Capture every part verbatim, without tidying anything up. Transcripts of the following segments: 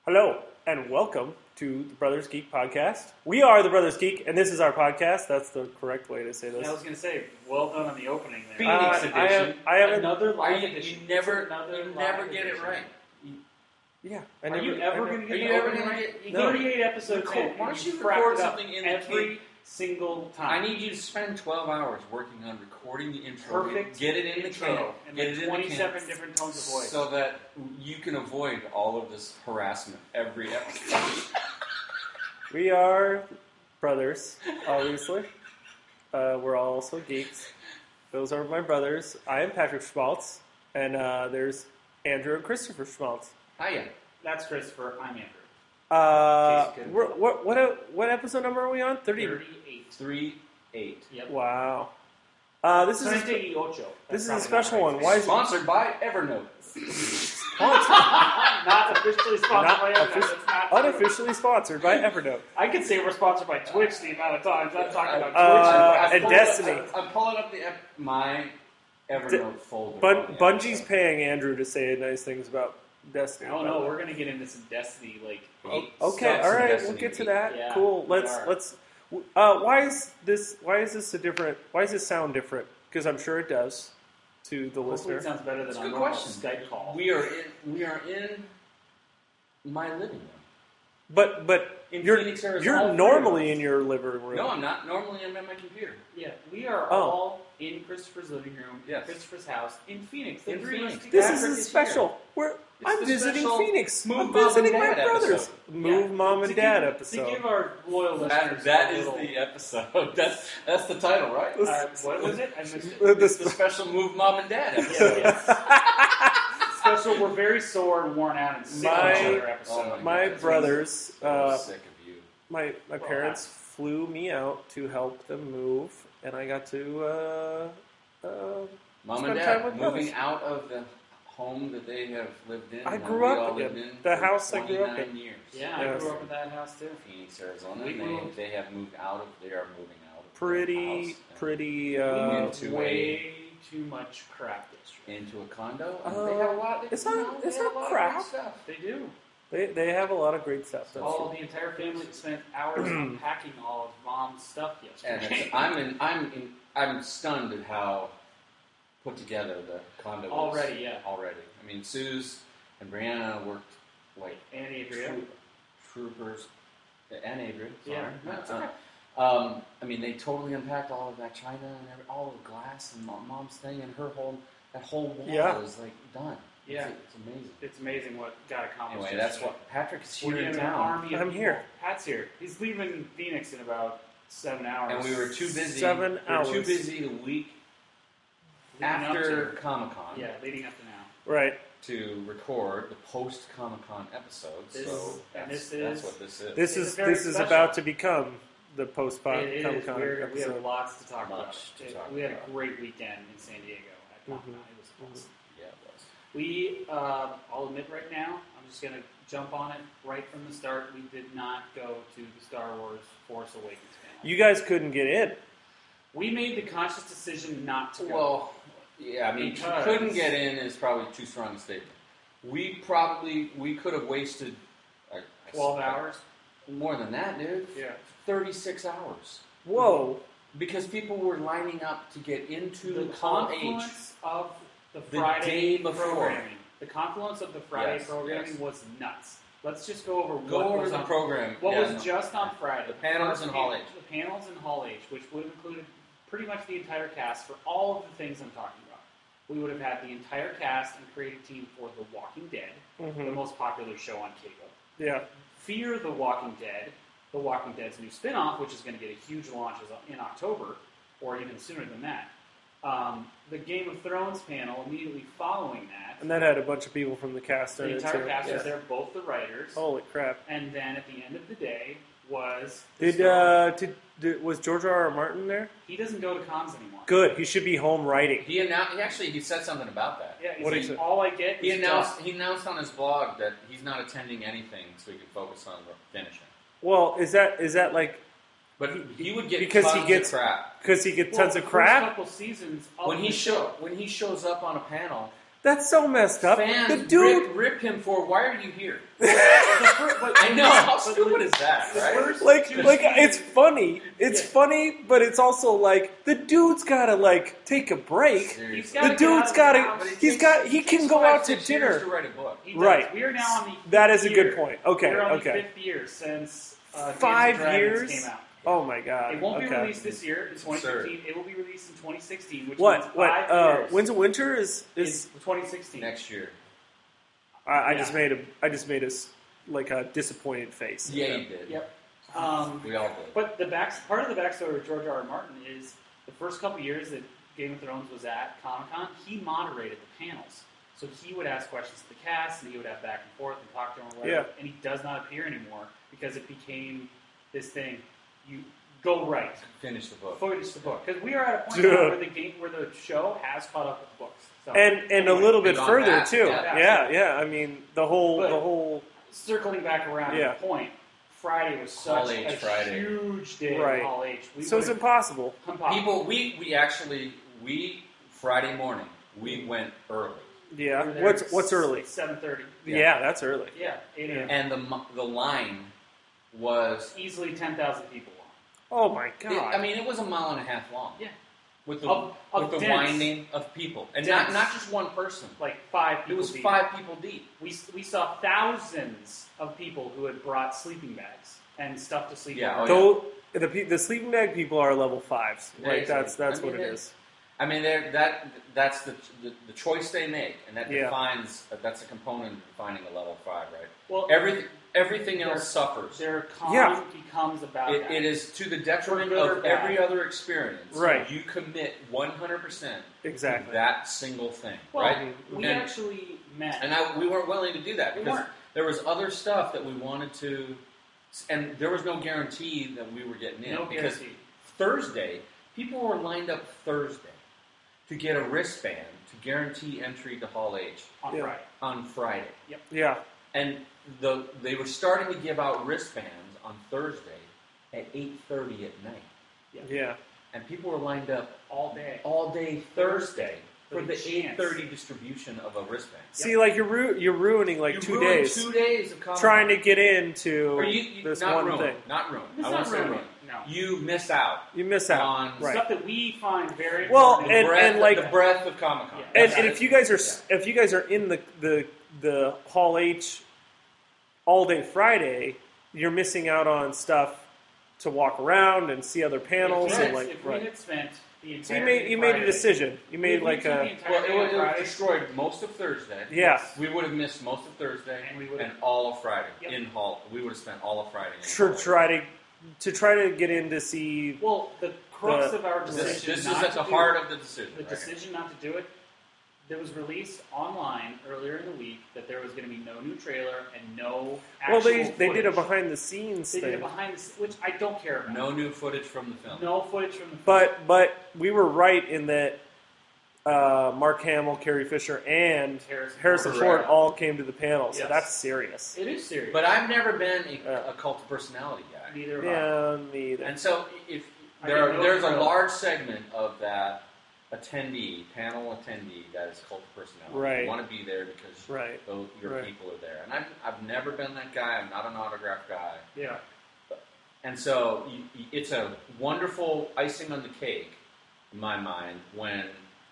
Hello, and welcome to the Brothers Geek Podcast. We are the Brothers Geek, and this is our podcast. That's the correct way to say this. Yeah, I was going to say, well done on the opening there. Phoenix Uh, edition. I have, I have Another live you, edition. you never, Another you live never get it edition. right. yeah. I Are never, you ever I going to never, get Are the you ever opening gonna right? get- No. thirty-eight episodes Record- in, why and don't you you cracked record it up something in the every key? single I time. need you to spend twelve hours working on recording the intro. Perfect Get it in the intro, can. and Get like it in the twenty-seven can. different tones of voice. So that you can avoid all of this harassment every episode. we are brothers, obviously. Uh, we're all also geeks. Those are my brothers. I am Patrick Schmaltz, and uh, there's Andrew and Christopher Schmaltz. Hiya. That's Christopher. I'm Andrew. Uh, Case good. we're, what what what episode number are we on? Thirty. thirty-eight. Three, eight. Yep. Wow. Uh, this is a, thirty-eight. this is a That's special probably one. not Why is it Sponsored by Evernote. Not officially sponsored Not by Evernote. offici- That's not true. unofficially sponsored by Evernote? I could say we're sponsored by Twitch the amount of times I'm talking about Uh, Twitch. and pulled up- Destiny. I'm, I'm pulling up the ep- my Evernote folder. Bun- on the Bungie's episode. paying Andrew to say nice things about Destiny. Oh no, we're gonna get into some Destiny. Like, Eight Okay, steps all in right, Destiny we'll get to eight. that. Yeah, cool. we Let's are. let's. Uh, why is this? Why is this a different? Why does this sound different? Because I'm sure it does to the hopefully listener. it sounds better than That's a our good normal question. Skype call. We are in. We are in my living room. But but In you're Phoenix, Arizona. you're All three normally of us. in your living room. No, I'm not. Normally, I'm at my computer. Yeah, we are Oh. all in Christopher's living room, Yes. Christopher's house in Phoenix. The In three of us Phoenix. together. This Patrick is a is special. We're I'm the visiting special Phoenix. Move I'm Mom and visiting my Dad brothers. episode. Move Yeah. mom To and dad give- episode. To give our loyal listeners That, that a is little, the episode. That's that's the title, right? Uh, what was it? I missed it. Uh, It's the the special Move Mom and Dad Yeah, episode. yes. Special. We're very sore and worn out and sick My- of each other episode. Oh my God, brothers, So uh, sick of you. my my Well, parents flew me out to help them move, and I got to uh, uh, Mom spend and time Dad with moving brothers. out of the home that they have lived in. I and grew we up all in lived it. in The for house I grew up in. twenty-nine years. Yeah, Yes. I grew up in that house too. Phoenix, Arizona. We and they, moved. they have moved out of. They are moving out of pretty their house pretty. We Uh, moved into way too much crap yesterday. into a condo. And Uh, they have a lot. They, it's you not- know, it's they have not a lot of crap. great stuff. They do. they they have a lot of great stuff. That's All true. the entire family spent hours unpacking all of Mom's stuff And yesterday. it's, I'm in, I'm in, I'm stunned at how put together the condo is Already, yeah. already. I mean, Suze and Brianna worked like And Adria. troop, troopers, and Adrian. Sorry. Yeah, no, it's okay. Um, I mean, they totally unpacked all of that china and every, all of the glass and mom, mom's thing, and her whole that whole wall Yeah. is like done. Yeah. it's, it's amazing. It's amazing what got accomplished. Anyway, that's yesterday. what Patrick is We're here in getting an town, army of I'm people. here. Pat's here. He's leaving Phoenix in about seven hours. and we were too busy. Seven we were hours. too busy the week Leading up after to- Comic Con. Yeah, leading up to now. Right. To record the post Comic Con episodes. This- so and that's, this that's is- what this is. This It's is very this is special. about to become the post It is. Comic Con We're, we have episode. lots to talk Much about. to It- talk we had about. a great weekend in San Diego at Comic Con. Mhm. It was awesome. yeah, it was. We, uh, I'll admit right now, I'm just going to jump on it right from the start. We did not go to the Star Wars Force Awakens panel. You guys couldn't get in. We made the conscious decision not to go. Well, yeah, I mean, Because- couldn't get in is probably too strong a statement. We probably we could have wasted I- I- twelve hours? more than that, dude. Yeah. Thirty-six hours Whoa. because people were lining up to get into The Hall H. confluence of the The Friday day before. programming. The confluence of the Friday Yes, programming yes. was nuts. Let's just go over Go what over was the on program. What Yeah, was no. just on Friday? The panels First in Hall pan- H. The panels in Hall H, which would have included pretty much the entire cast for all of the things I'm talking about. We would have had the entire cast and creative team for The Walking Dead, the hmm most popular show on cable. Yeah. Fear the Walking Dead, The Walking Dead's new spin-off, which is going to get a huge launch in October, or even sooner than that. Um, the Game of Thrones panel immediately following that. And that had a bunch of people from the cast in The it entire too. cast Yeah. was there, both the writers. Holy crap! And then at the end of the day was the Did Star- uh did, did was George R. R. Martin there? he doesn't go to cons anymore. Good. He should be home writing. He announced. He actually he said something about that. Yeah, he's What like, is it? all I get He is announced. dust. He announced on his blog that he's not attending anything, so he can focus on finishing. Well, is that is that like But he, he would get Because he tons gets- of crap because he gets Well, tons the of first crap? couple seasons of when he the show when he shows up on a panel. That's so messed up. Fans The dude. rip, rip him for why are you here? the But stupid the- is that, the right? first Like, two like seasons- it's funny. It's Yeah. funny, but it's also like the dude's gotta like take a break. Seriously. He's gotta The get out dude's of got the to. house. But it He's takes- got. it He takes can go five, out to six years dinner. to write a book. He does. Right. We are now on the That is a fifth good year. point. Okay, We're on okay. the fifth year since uh, Dance of Five Dragons years? came out. Oh my god. It won't be okay. released this year in twenty Absurd. fifteen. It will be released in twenty sixteen, which means What? What? five Uh, years. Winds of Winter is is is. twenty sixteen. Next year. I, I Yeah. just made a. I just made a s- like a disappointed face. Yeah, you did. Yep. Um, We all did. But the back part of the backstory of George R. R. Martin is the first couple years that Game of Thrones was at Comic Con, he moderated the panels. So he would ask questions to the cast, and he would have back and forth and talk to them, or whatever. Yeah. And he does not appear anymore because it became this thing. You go right, Finish the book. finish the book, because we are at a point Yeah. now where the game, where the show has caught up with the books. So, And and a anyway, little bit Been on further that, too. yeah. Yeah, yeah. I mean the whole But- the whole. circling back around Yeah. to the point, Friday was such Hall H a Friday. huge day Right. in Hall H. We So it's would've- impossible. impossible. People, we, we actually, we, Friday morning, we went early. Yeah. We were there What's at what's early? seven thirty. Yeah, Yeah. that's early. Yeah, eight a.m. And the mo- the line was, Easily ten thousand people long. Oh my it- god. I mean, it was a mile and a half long. Yeah. With the, Of- of with the dense. winding of people. And not, Dense. not just one person. Like five people It was deep. five people deep. We, we saw thousands of people who had brought sleeping bags and stuff to sleep Yeah, on. oh, Though the pe- the sleeping bag people are level fives. Like They- that's that's I mean, what it they- is. I mean, they're- that that's the, the the choice they make, and that Yeah. defines that's a component of defining a level five, right? Well, Everything everything Their- else suffers. their con Yeah. becomes about It, that. it is to the detriment For good or of bad. every other experience. Right. You commit one hundred percent Exactly. to that single thing, Well, right? we And- actually met. And I, we weren't willing to do that We because weren't. there was other stuff that we wanted to, and there was no guarantee that we were getting in no because guarantee. Thursday, people were lined up Thursday to get a wristband to guarantee entry to Hall H On Yeah. Friday. on Friday. Yeah. And the they were starting to give out wristbands on Thursday at eight thirty at night. Yeah. And people were lined up All day. all day Thursday for For the the eight chance. thirty distribution of a wristband. See, like you're ru- you're ruining like You two ruined days two days of Comic-Con. trying to get into Or you, you, this not one ruined, thing. Not ruined. It's I not won't say ruined. ruined. No. You miss out You miss out. on Right. Stuff that we find very Well, important. the and- breadth, and, like- the breadth of Comic Con. Yeah. And, and if you guys are s if you guys are in the the the Hall H all day Friday, you're missing out on stuff to walk around and see other panels if we and had, like if we right. had spent the entire So you made you made a Friday- decision. You made if we like took the a entire well, day it on would, it would have Friday, destroyed most of Thursday. yeah. We would have missed most of Thursday And we would and have- all of Friday Yep. in Hall. We would have spent all of Friday in To Hall. try to to try to get in to see. Well, the crux The- of our This, decision this is not at to the do heart it, of the decision. the right here. decision not to do it. There was released online earlier in the week that there was going to be no new trailer and no actual Well, they they did a footage. behind the scenes They did a thing, behind the scenes, which I don't care about. No new footage from the film. No footage from the film. but but we were right in that uh, Mark Hamill, Carrie Fisher, and Harrison, Harrison Ford. Ford all came to the panel. So Yes. that's serious. It is serious. But I've never been a, Yeah. a cult of personality guy. neither have I. Yeah, me either. And so, if I there get are, no there's a thrill. large segment of that attendee, panel attendee, that is cult of personality. Right. You want to be there because Right. those, your Right. people are there. And I've, I've never been that guy. I'm not an autograph guy. Yeah. And so, you, you- it's a wonderful icing on the cake, in my mind, when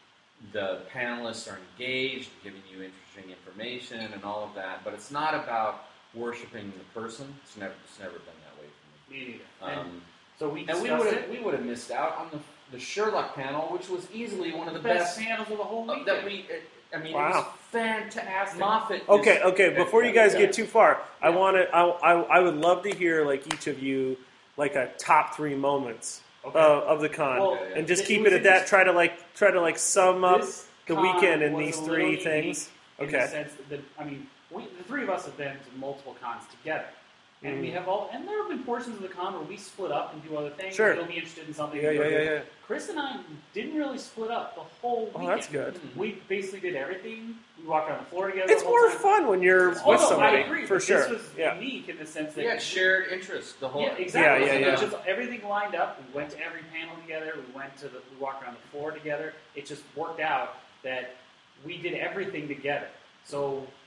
the panelists are engaged, giving you interesting information and all of that. But it's not about worshiping the person. It's never, it's never been that way for me. Me neither. and Um, so we and discussed we would have it. we would have missed out on the the Sherlock panel, which was easily one of the best best, panels of the whole uh, weekend. that we. It, I mean, it Wow. was fantastic. Moffat. is- Okay, okay. Before you guys yeah. get too far, I Yeah. want to. I, I I would love to hear like each of you like a top three moments Okay. uh, of the con, Well, yeah, yeah. and just it keep was it at that. interesting. Try to like try to like sum up This the con weekend in was these a three little things. unique in Okay. the sense that, I mean, we, the three of us have been to multiple cons together. And Mm. we have all, and there have been portions of the con where we split up and do other things. Sure. You'll be interested in something. Yeah, and yeah, you'll yeah, do- yeah. Chris and I didn't really split up the whole Oh, weekend. that's good. Mm-hmm. We basically did everything. We walked around the floor together. It's the whole more time. fun when you're Oh, with no, somebody, I agree, for but sure. This was Yeah. unique in the sense that We had shared interests. The whole. Yeah, exactly. Yeah, yeah, So yeah. it was just everything lined up. We went to every panel together. We went to the. We walked around the floor together. It just worked out that we did everything together. So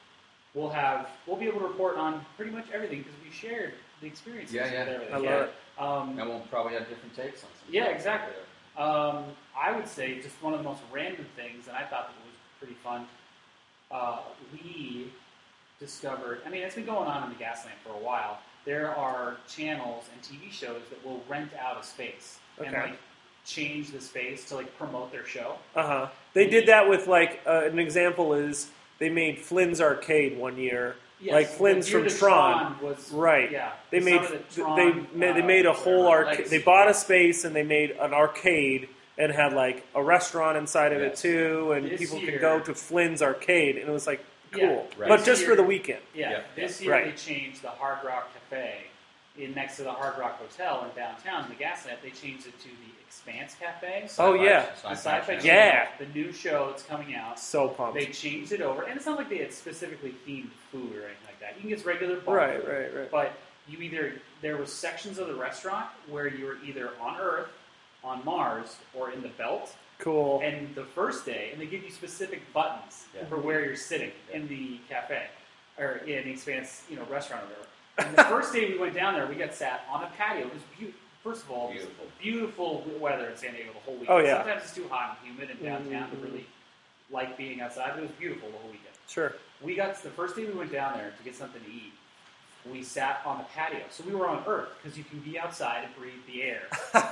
we'll have we'll be able to report on pretty much everything because we shared the experiences. Yeah, yeah. with everything. I love yeah. it. Um, And we'll probably have different takes on something. Yeah, exactly. Um, I would say just one of the most random things, and I thought that was pretty fun. Uh, we discovered, I mean, it's been going on in the Gaslamp for a while. There are channels and T V shows that will rent out a space and Okay. like change the space to like promote their show. Uh huh. They did that with like uh, an example is they made Flynn's Arcade one year. Yes, Like Flynn's the Gear from to Tron. was Right. Yeah, They the made Summer that they Tron, ma- they uh, made a whole whatever, arcade. Legacy. They bought a space and they made an arcade and had like a restaurant inside of it Yes. too, and This people year- could go to Flynn's Arcade, and it was like cool, Yeah, right. but This just year- for the weekend. Yeah, Yeah. this year Right. they changed the Hard Rock Cafe in next to the Hard Rock Hotel in downtown, the Gaslamp. They changed it to the Expanse Cafe. Oh, Sci-fi- yeah. The sci-fi Sci-Fi channel. Yeah. Channel, the new show that's coming out. So pumped. They changed it over, and it's not like they had specifically themed food or anything like that. You can get regular bar Right, food, right, right. but you either there were sections of the restaurant where you were either on Earth, on Mars, or in the Belt. Cool. And the first day, and they give you specific buttons Yeah. for where you're sitting Yeah. in the cafe or in the Expanse, you know, restaurant or whatever. And the first day we went down there, we got sat on a patio. It was beautiful. First of all, it was Beautiful. beautiful weather in San Diego the whole weekend. Oh, yeah. Sometimes it's too hot and humid in downtown Mhm. to really like being outside, but it was beautiful the whole weekend. Sure. We got the first day we went down there to get something to eat. We sat on the patio, so we were on Earth because you can be outside and breathe the air.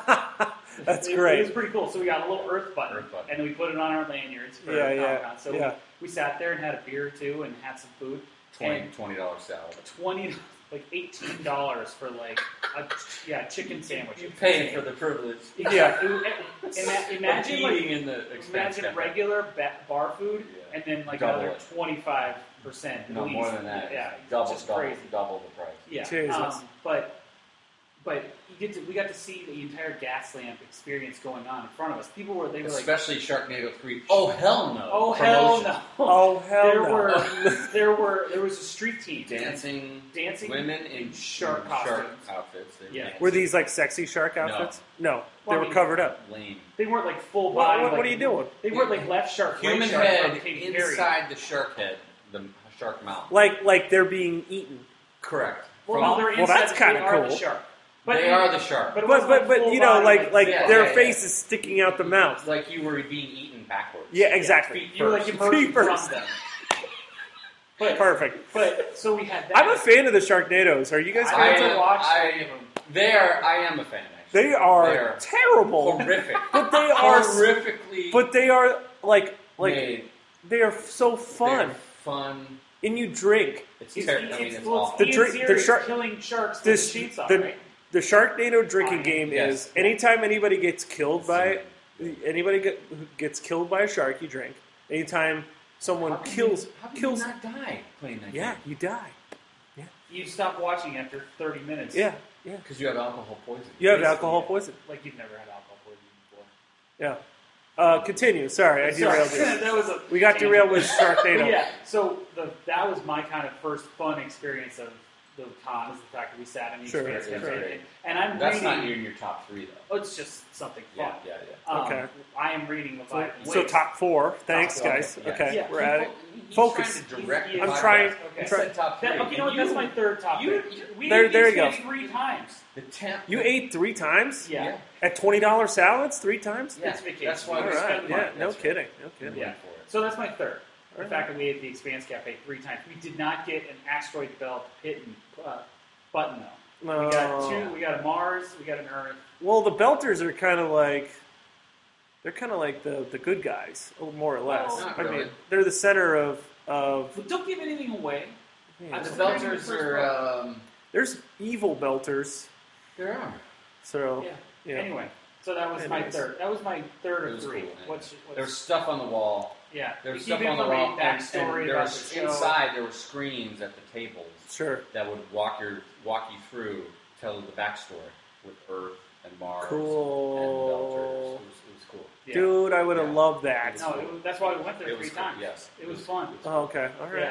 That's it, great. It was pretty cool. So we got a little Earth button, Earth button. and we put it on our lanyards for Yeah, yeah, Comic-Con. So yeah. we, we sat there and had a beer or two and had some food. twenty And twenty dollars salad. twenty, like eighteen dollars for like a yeah chicken sandwich. You pay for the privilege. Yeah. It, it, ima- imagine of like eating in the Expanse imagine Cafe. regular ba- bar food Yeah. and then like Double another it. twenty-five percent. No more than that. Yeah, double, just double, crazy. double the price. Yeah, Jesus. um, but but you get to we got to see the entire Gaslamp experience going on in front of us. People were they were like, Especially Sharknado three. Oh hell no! oh hell Promotion. no, Oh hell there no. were there were there was a street team Dancing, dancing women in shark in costumes. shark outfits. They Yeah. dance. Were these like sexy shark outfits? No, Well, they I were mean- covered up. lame. They weren't like full What- body. what- what like- are you doing? They weren't like left shark, right Human shark head from Katy Perry. inside the shark head, the shark mouth. Like like they're being eaten. Correct. Well, From- no, they're Well, inside. that's they kinda are the cool. shark. But they are the shark. But, it But wasn't, but like, but full you know body, like like yeah, their yeah, face yeah. is sticking out the mouth. like you were being eaten backwards. Yeah, exactly. Feet you were like first. emerging Feet from first. them. But Perfect. but so we had that. I'm a fan of the Sharknadoes. Are you guys I I fans? haven't am- watched I- any of them. They are. I am a fan. Actually. They are They are terrible, horrific. but they are horrifically. but they are like like made. they are so fun, They're fun. and you drink. It's It's, terrible. it's, I mean, it's well, awful. The Ian drink- the Series shark- killing sharks This with a chainsaw, the right? the Sharknado drinking Fine. game Yes. is anytime anybody gets killed by anybody get, who gets killed by a shark, you drink. Anytime someone How can kills you, how can kills, you not die playing that yeah, game? you die. You stop watching after thirty minutes. Yeah, yeah. Because you have alcohol poisoning. You have Basically, alcohol yeah. poison. Like you've never had alcohol poisoning before. Yeah. Uh, continue. Sorry, I derailed Sorry, you. that was a We got tangent. derailed with But Sharknado. yeah, so the, that was my kind of first fun experience of the con, is the fact that we sat in the Sure, experience sure. cafe. And I'm That's reading. not in your top three, though. Oh, it's just something fun. Yeah, yeah, yeah. Um, Okay. I am reading Leviathan. So Wait. top four. Thanks, four. guys. Yeah. Okay, Yeah. we're at it. He's Focus. trying to direct the I'm podcast. trying- Okay. He try- said top three. That, okay, you know what? And That's my third top you- pick. you- We There- ate there these you go. things three times. The temp. You ate three times Yeah. Yeah. at twenty dollar salads. Three times. Yeah, It's vacation. that's why All we right. spend Yeah. money. No That's right. kidding. No kidding. We Yeah. went for it. So that's my third. The Alright. fact that we ate the Expanse Cafe three times. We did not get an asteroid belt hit and uh, button though. No. We got two. We got a Mars. We got an Earth. Well, the Belters are kind of like they're kind of like the the good guys, more or less. Well, not I really. mean, they're the center of of. But don't give anything away. Yeah. The That's Belters first are. Um, There's evil Belters, there are. so Yeah. yeah. Anyway, so that was my Anyways. third. That was my third It of was three. cool, What's, what's There's stuff on the wall. yeah? There's We stuff keep on the wall. information, And, backstory and about there's the show. inside there were screens at the tables Sure. that would walk your walk you through, tell the backstory with Earth and Mars Cool. and Belters. It was, it was cool. Yeah. Dude, I would have Yeah. loved that. No, it was, that's why we went there It three was cool, times. yes. It was fun. Oh, okay. All right. Yeah.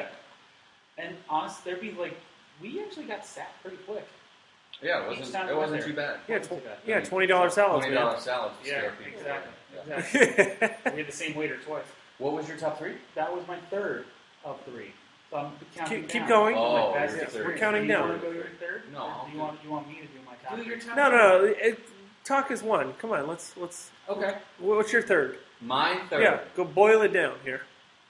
And honestly, there'd be like, we actually got sat pretty quick. Yeah, it Each wasn't time it we wasn't went too bad. Yeah, Wasn't tw- too bad. yeah, twenty dollar salads, Twenty man. dollar salads. to Yeah, scare people. exactly. Yeah. exactly. We had the same waiter twice. What was your top three? That was my third of three. So I'm counting Keep, keep down. going. Oh, That's you're the third. We're counting do you down. want to go your third? No, Or I'll do do you want you want me to do my top? Do your three? top No, no, no. It, talk is one. Come on, let's let's. Okay. What's your third? My third. Yeah, go boil it down here.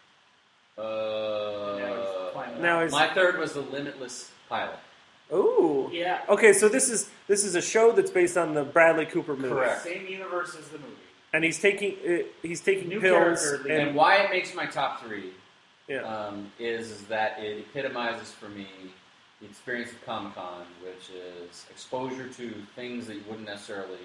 Uh, Now is my third was the Limitless pilot. ooh. Yeah. Okay, so this is this is a show that's based on the Bradley Cooper movie, Correct. Same universe as the movie. and he's taking uh, he's taking New pills character, and And why it makes my top three yeah. um, is, is that it epitomizes for me the experience of Comic Con, which is exposure to things that you wouldn't necessarily.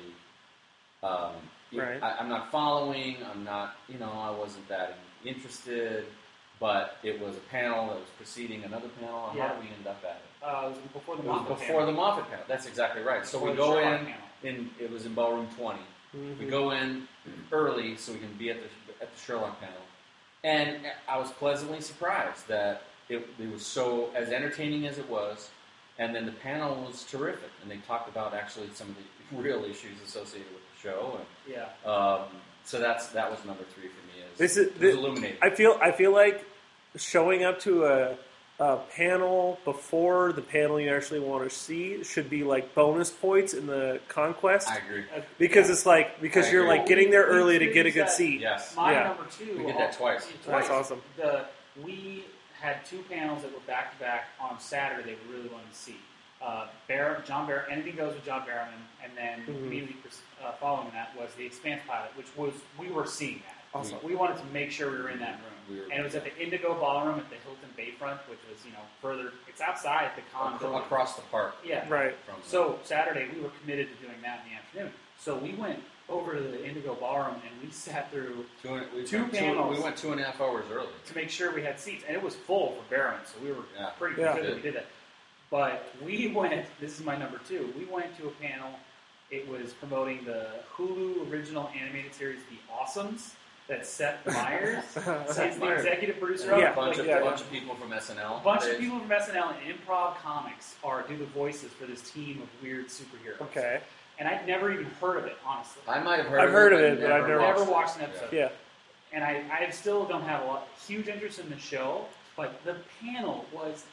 Um, you- Right. I, I'm not following. I'm not. You know, I wasn't that interested. But it was a panel that was preceding another panel. And Yeah. How did we end up at it? Uh, it was before the It was Moffat before panel. the Moffat panel. That's exactly right. So Before we the go Sherlock in, panel. in. It was in ballroom twenty. Mhm. We go in early so we can be at the at the Sherlock panel, and I was pleasantly surprised that it, it was so as entertaining as it was, and then the panel was terrific, and they talked about actually some of the real issues associated with the show, and Yeah. um, so that's that was number three for me. Is, This is- it was this- illuminating. I feel I feel like showing up to a, a panel before the panel you actually want to see should be like bonus points in the conquest I agree. Uh, because yeah. it's like because I you're agree. like getting there We- we early to get a experienced good that. seat. Yes. My Yeah. number two. We did that all- twice. That's awesome. The we had two panels that were back to back on Saturday that we really wanted to see. Uh, Bar- John Bar- anything goes with John Barrowman, and then Mhm. immediately uh, following that was the Expanse pilot, which was we were seeing that. Awesome. We wanted to make sure we were in that room, We were- and it was at the Indigo Ballroom at the Hilton Bayfront, which was you know further. It's outside the con. Acro- building. across the park. Yeah. Right. From the- So Saturday we were committed to doing that in the afternoon. So we went over to the Indigo Ballroom and we sat through two, and- we two went panels. we went two and a half hours early. to make sure we had seats, and it was full for Barron, so we were Yeah. pretty Yeah. good that we did that. But we went. This is my number two. We went to a panel. It was promoting the Hulu original animated series, The Awesomes. That Seth Meyers is the executive producer of. Yeah. A bunch, Like, of, yeah. bunch of people from S N L. a bunch They- of people from S N L and Improv Comics are do the voices for this team of weird superheroes. Okay. And I'd never even heard of it, honestly. I might have heard I've of heard it, of it, but I've never Never watched it. watched an episode. Yeah. And I, I still don't have a lot, huge interest in the show, but the panel was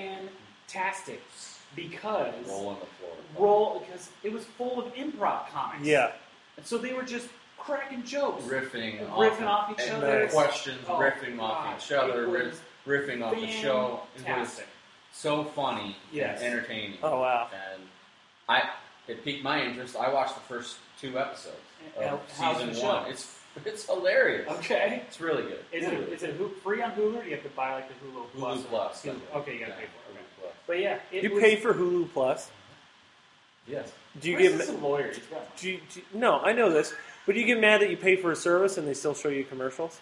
fantastic because Roll on the floor. roll because it was full of improv comics. Yeah. and so they were just cracking jokes, Riffing, riffing off each and other. the questions, Oh, riffing off God. each other, It riff, was riffing off the show. It was fantastic. so funny Yes. and entertaining. Oh wow. And I, it piqued my interest. I watched the first two episodes And of how's season the show? one. It's it's hilarious. Okay, It's really good. is Really it good. is it Hulu, free on Hulu, or do you have to buy like the Hulu Plus? Hulu Plus? Hulu. Okay, you gotta Yeah, pay for it. Okay. Hulu Plus. But yeah, it You was, pay for Hulu Plus. Yes. Do you Chris get is a lawyer. He's got money. do you, do you- no? I know this, but do you get mad that you pay for a service and they still show you commercials?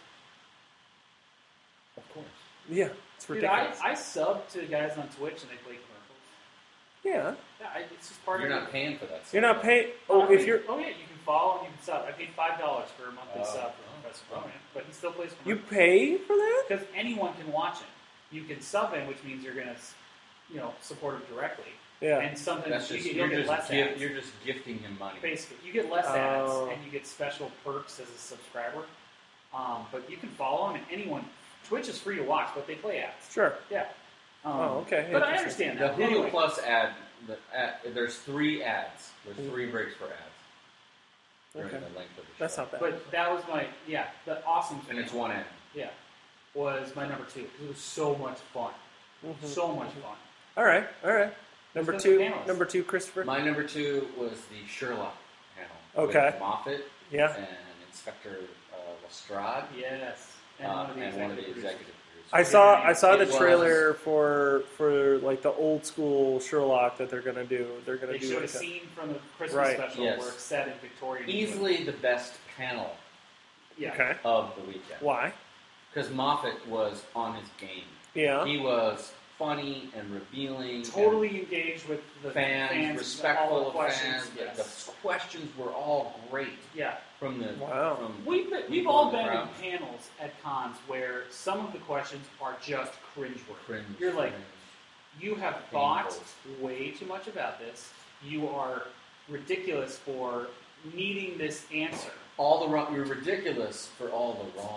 Of course. Yeah, it's Dude, I, ridiculous. I sub to guys on Twitch and they play commercials. yeah, Yeah, I, it's just part You're of not it. paying for that. you're not paying. Oh, Oh, if you're oh yeah, you can follow and you can sub. I paid five dollars for a monthly Oh. sub for Professor Ronan, but he still plays you commercials pay for that? because anyone can watch him. You can sub him, which means you're gonna, you know, support him directly. Yeah. And sometimes That's you just get, you're you'll get just less give, ads. you're just gifting him money. Basically, you get less ads Oh. and you get special perks as a subscriber. Um, but you can follow him, and anyone. Twitch is free to watch, but they play ads. Sure. Yeah. Um, Oh, okay. But I Interesting. understand The that. Hulu Anyway, Plus ad, the ad, there's three ads. There's three breaks for ads during Okay. the length of the show. That's not bad. But that was my yeah. The awesome. And it's one ad. Yeah, was my number two. It was so much fun. Mhm. So much fun. All right, all right. Number Let's go to two. the panelists. Number two, Christopher. My number two was the Sherlock panel. Okay. With Moffat Yeah. and Inspector uh, Lestrade Yes. And uh, one of the and one of the executive executive producers. producers. I saw I saw It the was- trailer for for like the old school Sherlock that they're gonna do. They're gonna They do showed a like a, scene from the Christmas Right. special Yes. where it's set in Victorian. Easily the best panel Yeah. okay. of the weekend. Why? Because Moffat was on his game. Yeah. He was funny and revealing. Totally engaged with the and fans, fans respectful all the of questions. fans. Yes. The, the questions were all great Yeah. from the Wow. from We've, been, we've people all in the been in crowd. panels at cons where some of the questions are just cringeworthy. Cringe, You're like, cringe. you have thought Painful. way too much about this. You are ridiculous for needing this answer. all the wrong. You're ridiculous for all the wrong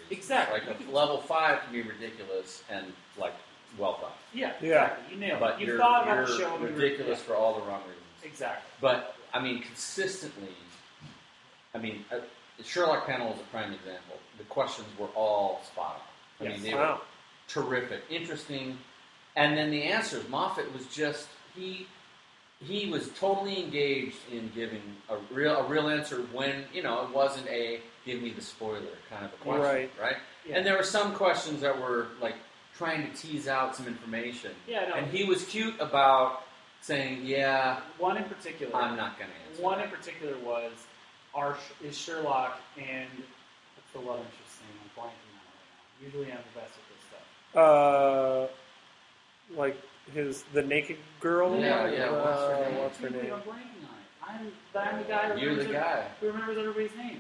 reasons. Exactly. Like a level five can be ridiculous and like well done. Yeah, Yeah. exactly. You nailed But it. You've you're, thought about you're the show. and you were- ridiculous yeah, for all the wrong reasons. exactly. But I mean, consistently, I mean, uh, the Sherlock panel is a prime example. The questions were all spot on. I Yes. mean, they Wow. were terrific, interesting, and then the answers. Moffat was just he he was totally engaged in giving a real a real answer when you know it wasn't a give me the spoiler kind of a question, Right. right? Yeah. And there were some questions that were like trying to tease out some information, Yeah, no. and he was cute about saying, "Yeah, One in particular. I'm not going to answer." One that. in particular was, are, is Sherlock and what's the love interest name? I'm blanking on it right now. Usually I'm the best at this stuff. Uh, like his the naked girl. Yeah, yeah, what's her Uh, name? what's her I can't believe name? I'm blanking on it. I'm, but I'm the guy who You're the remembers, guy. who remembers everybody's name.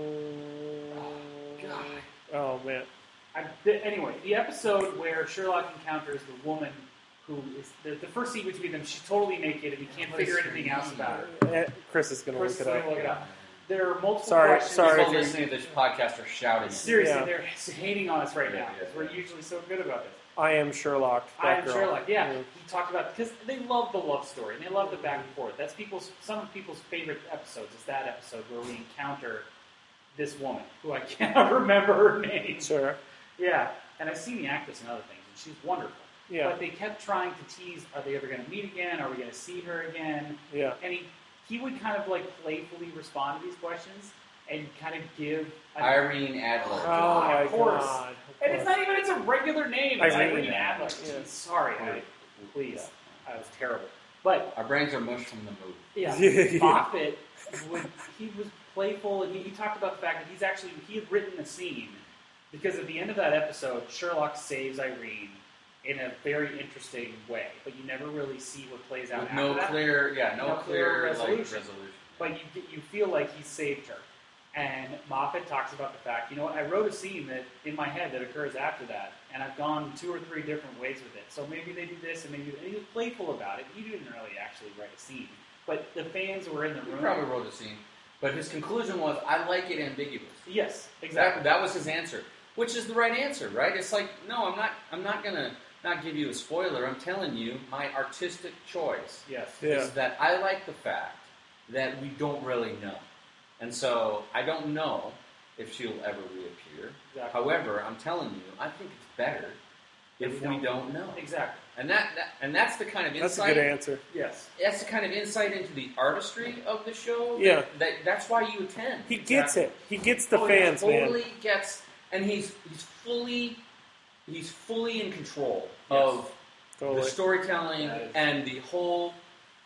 Mm, God. Oh man. I, the, anyway, the episode where Sherlock encounters the woman who is the, the first scene between them, she's totally naked and he can't What figure is her anything else name? about her. Eh, Chris is gonna Chris look is it gonna up. look it up. There are multiple Sorry, questions. sorry People if you- listening to this podcast are shouting. Seriously, Yeah. they're hating on us right Yeah, now yeah, because we're yeah. usually so good about this. I am Sherlock. I that am girl. Sherlock. Yeah, he talked about because they love the love story and they love the back and forth. That's people's some of people's favorite episodes. Is that episode where we encounter this woman who I cannot remember her name. Sure. Yeah, and I've seen the actress and other things, and she's wonderful. Yeah. But they kept trying to tease: are they ever going to meet again? Are we going to see her again? Yeah. And he he would kind of like playfully respond to these questions and kind of give. A, Irene Adler. Oh my of course. god. Of and it's course. not even it's a regular name. It's Irene. Irene Adler. Yeah. Jeez, Sorry, I, please. I was terrible. But Our brains are mush from the movie. yeah, Yeah. Moffat would he was playful and he, he talked about the fact that he's actually he had written a scene because at the end of that episode, Sherlock saves Irene in a very interesting way, but you never really see what plays out With after no that. clear, yeah, no, No clear clear, resolution. like resolution. But you get- you feel like he saved her. And Moffat talks about the fact, you know what, I wrote a scene that in my head that occurs after that, and I've gone two or three different ways with it. So maybe they do this, and maybe and he was playful about it. He didn't really actually write a scene, but the fans were in the He room. probably wrote a scene, but his conclusion was, "I like it ambiguous." Yes, That, exactly. that was his answer, which is the right answer, right? It's like, no, I'm not. I'm not gonna not give you a spoiler. I'm telling you, my artistic choice Yes. Yeah. is that I like the fact that we don't really know, and so I don't know if she'll ever reappear. Exactly. However, I'm telling you, I think it's better if we we don't- don't know. Exactly. And that, that and that's the kind of That's a insight. good answer. Yes. That's the kind of insight into the artistry of the show. Yeah. That, that that's why you attend. He gets it. He gets the Oh, yeah, fans, man. totally gets, and he's he's fully he's fully in control Yes. of Totally. the storytelling That is- and the whole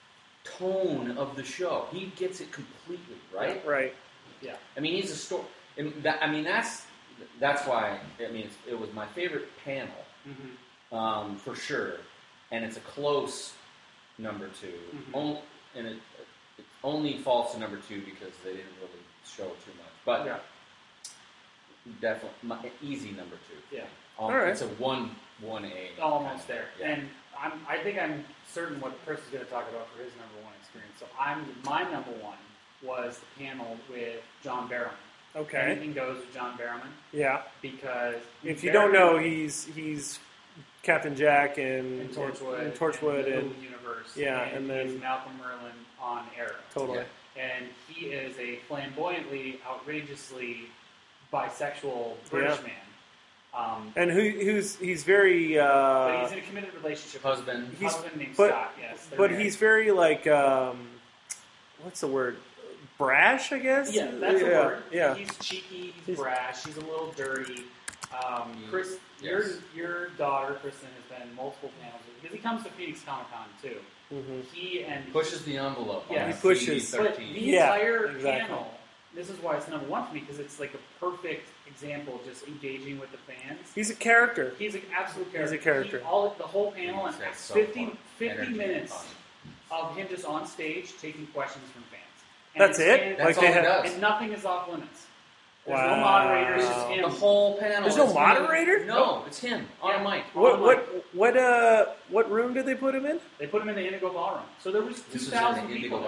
tone of the show. He gets it completely, right? Right. Yeah. I mean, he's a story. That, I mean, that's that's why. I mean, it's, it was my favorite panel Mm-hmm. um, for sure, and it's a close number 2 Mhm. On- and it, it only falls to number two because they didn't really show too much. But Yeah. definitely my, easy number two. Yeah. Um, All right. It's a one one A. Almost there. Yeah. And I'm, I think I'm certain what Chris is going to talk about for his number one experience. So I'm my number one was the panel with John Barrowman. Okay. Anything goes with John Barrowman Yeah. because If you don't know, Barrowman he's he's Captain Jack and, in Torchwood, and Torchwood, and, and, the Who universe, yeah, and, and then- he's Malcolm Merlin on Arrow. totally. And he is a flamboyantly, outrageously bisexual British Yeah. man. Um, And who who's he's very but uh, he's in a committed relationship Husband. with He's- a husband named but- Scott. Yes, they're but married. he's very like um, what's the word? Brash, I guess. Yeah, that's yeah. a word. Yeah. He's cheeky, he's, He's- brash, he's a little dirty. Um, He- Chris, yes. your your daughter, Kristen, has been in multiple panels with- because he comes to Phoenix Comic Con too. hmm He and Pushes the envelope. Yeah. on He pushes. C but thirteen. the Yeah, entire exactly. panel. This is why it's number one for me because it's like a perfect example of just engaging with the fans. He's a character. He's an absolute He's character. a character. He, all the whole panel and That's so fifty, fun. fifty Energy and minutes fun. of him just on stage taking questions from fans. And That's it's it? fan- That's Like all they he have- does. and nothing is off limits. There's Wow. no moderators. It's just him. The whole panel. There's no is him. moderator? No, it's him on Yeah. a mic. What Oh, what what uh what room did they put him in? They put him in the Indigo Ballroom. So there was two This is thousand an people Indigo there. album.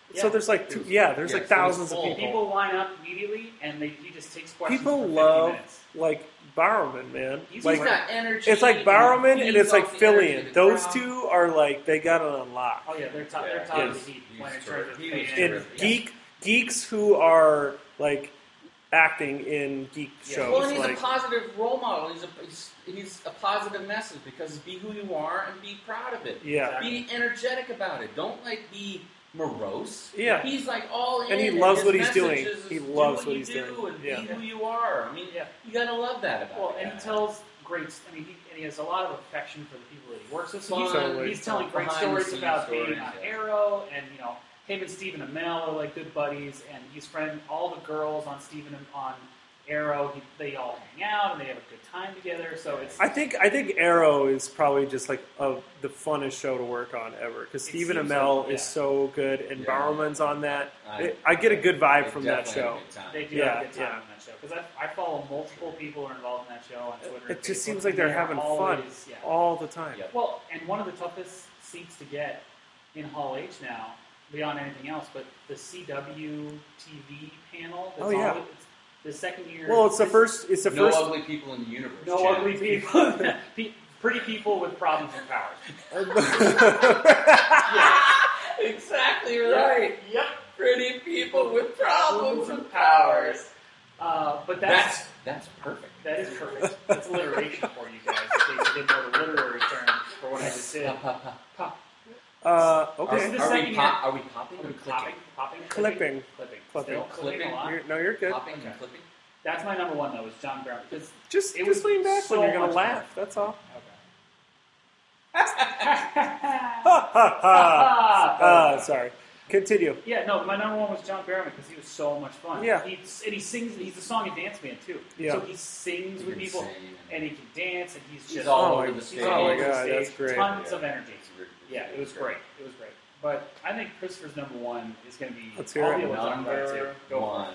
So Yeah. there's like two, yeah, there's Yeah, like so it's thousands of full. people. People line up immediately, and they, he just takes questions People for fifty love minutes. like Bowerman, man. He's like He's got energy. it's like and Bowerman he and it's feeds like off the energy of Fillion. the Those crowd. two are like they got it unlocked. Oh yeah, they're top. Yeah, they're top he of was- the heap he when was it turns terrific. to He was fan. And terrific. geek geeks who are like acting in geek Yeah. shows. Well, and he's like, a positive role model. He's a he's, he's a positive message because be who you are and be proud of it. yeah. Exactly. Be energetic about it. Don't like be morose. Yeah. He's like all in. And he loves his what he's message doing. is He do loves what what you he's do doing. And Yeah. be who you are. I mean, Yeah. you gotta love that about Well, it. and he tells great. I mean, he, and he has a lot of affection for the people that he works with. So Fun, he's, Totally. he's telling great behind the stories scenes about stories, being on yeah. Arrow, and you know, him and Stephen Amell are like good buddies, and he's friend all the girls on Stephen and on Arrow. He, they all hang out and they have a good time together. So it's I think I think Arrow is probably just like a, the funnest show to work on ever because It Stephen seems Amell like, yeah. is so good and Yeah. Bowerman's on that. I- It- I get a good vibe They from that definitely show. had a good time. they do Yeah, have a good time yeah. on that show because I, I follow multiple people who are involved in that show on Twitter. and It just Facebook, seems like and they're they are having fun always, Yeah. all the time. Yeah. Well, and one of the toughest seats to get in Hall H now, beyond anything else, but the C W T V panel. That's Oh, yeah. all, it's the second year. Well, it's the this- first. It's the no first. ugly people in the universe. No Jen. ugly people. Pe- Pretty people with problems and powers. Exactly right. Yep. Pretty people with problems and powers. Uh, but that's, That's that's perfect. that is perfect. That's alliteration for you guys. In case you didn't know the literary term for what I just did. Pop. uh, Are, okay. This is the are we second pop, are we popping or Popping, clicking? popping, Clipping. clipping, Clipping. Still clipping, Clipping. a lot. You're, no, you're good. Popping Okay. and clipping? That's my number one though. Is John Brown because Just It just was lean back so when you're gonna much laugh. That's all. okay. Ha ha ha. Uh, sorry. Continue. Yeah, no, my number one was John Barrowman because he was so much fun. Yeah. he, and he sings. He's a song and dance man too. Yeah. So he sings You with can people, sing and he can dance, and he's He's just all Oh over my- the he's stage. all Oh my over the God, stage, that's great. Tons Yeah. of energy. It's re- Yeah, it was great. It was great. But I think Christopher's number one is going to be. Let's hear I'll it. be able to talk about it too. Number Go for one.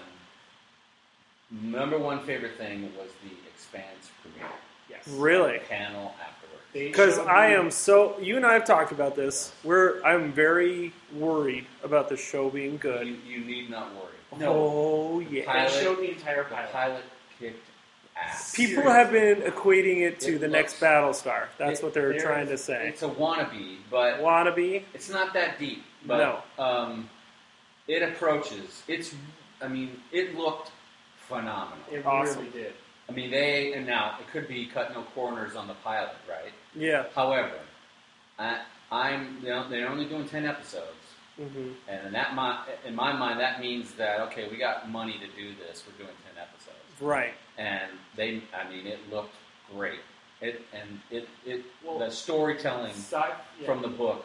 Number one favorite thing was the Expanse premiere. it. Yes. Really? Panel afterwards. They Because showed I me- am so. You and I have talked about this. We're. I'm very worried about the show being good. You, you need not worry. No. Oh yeah. Pilot. They showed the entire The pilot. pilot kicked ass. People have been equating it to It the looks- next Battlestar. That's it- what they're there trying is- to say. It's a wannabe, but Wannabe. it's not that deep. But um, it approaches. It's. I mean, it looked phenomenal. It Awesome. really did. I mean, they and now it could be cut no corners on the pilot, right? Yeah. However, I, I'm you know they're only doing ten episodes, hmm and in that my, in my mind that means that okay, we got money to do this. We're doing ten episodes, Right. and they I mean it looked great. It and it it Well, the storytelling Sci- yeah. from the book,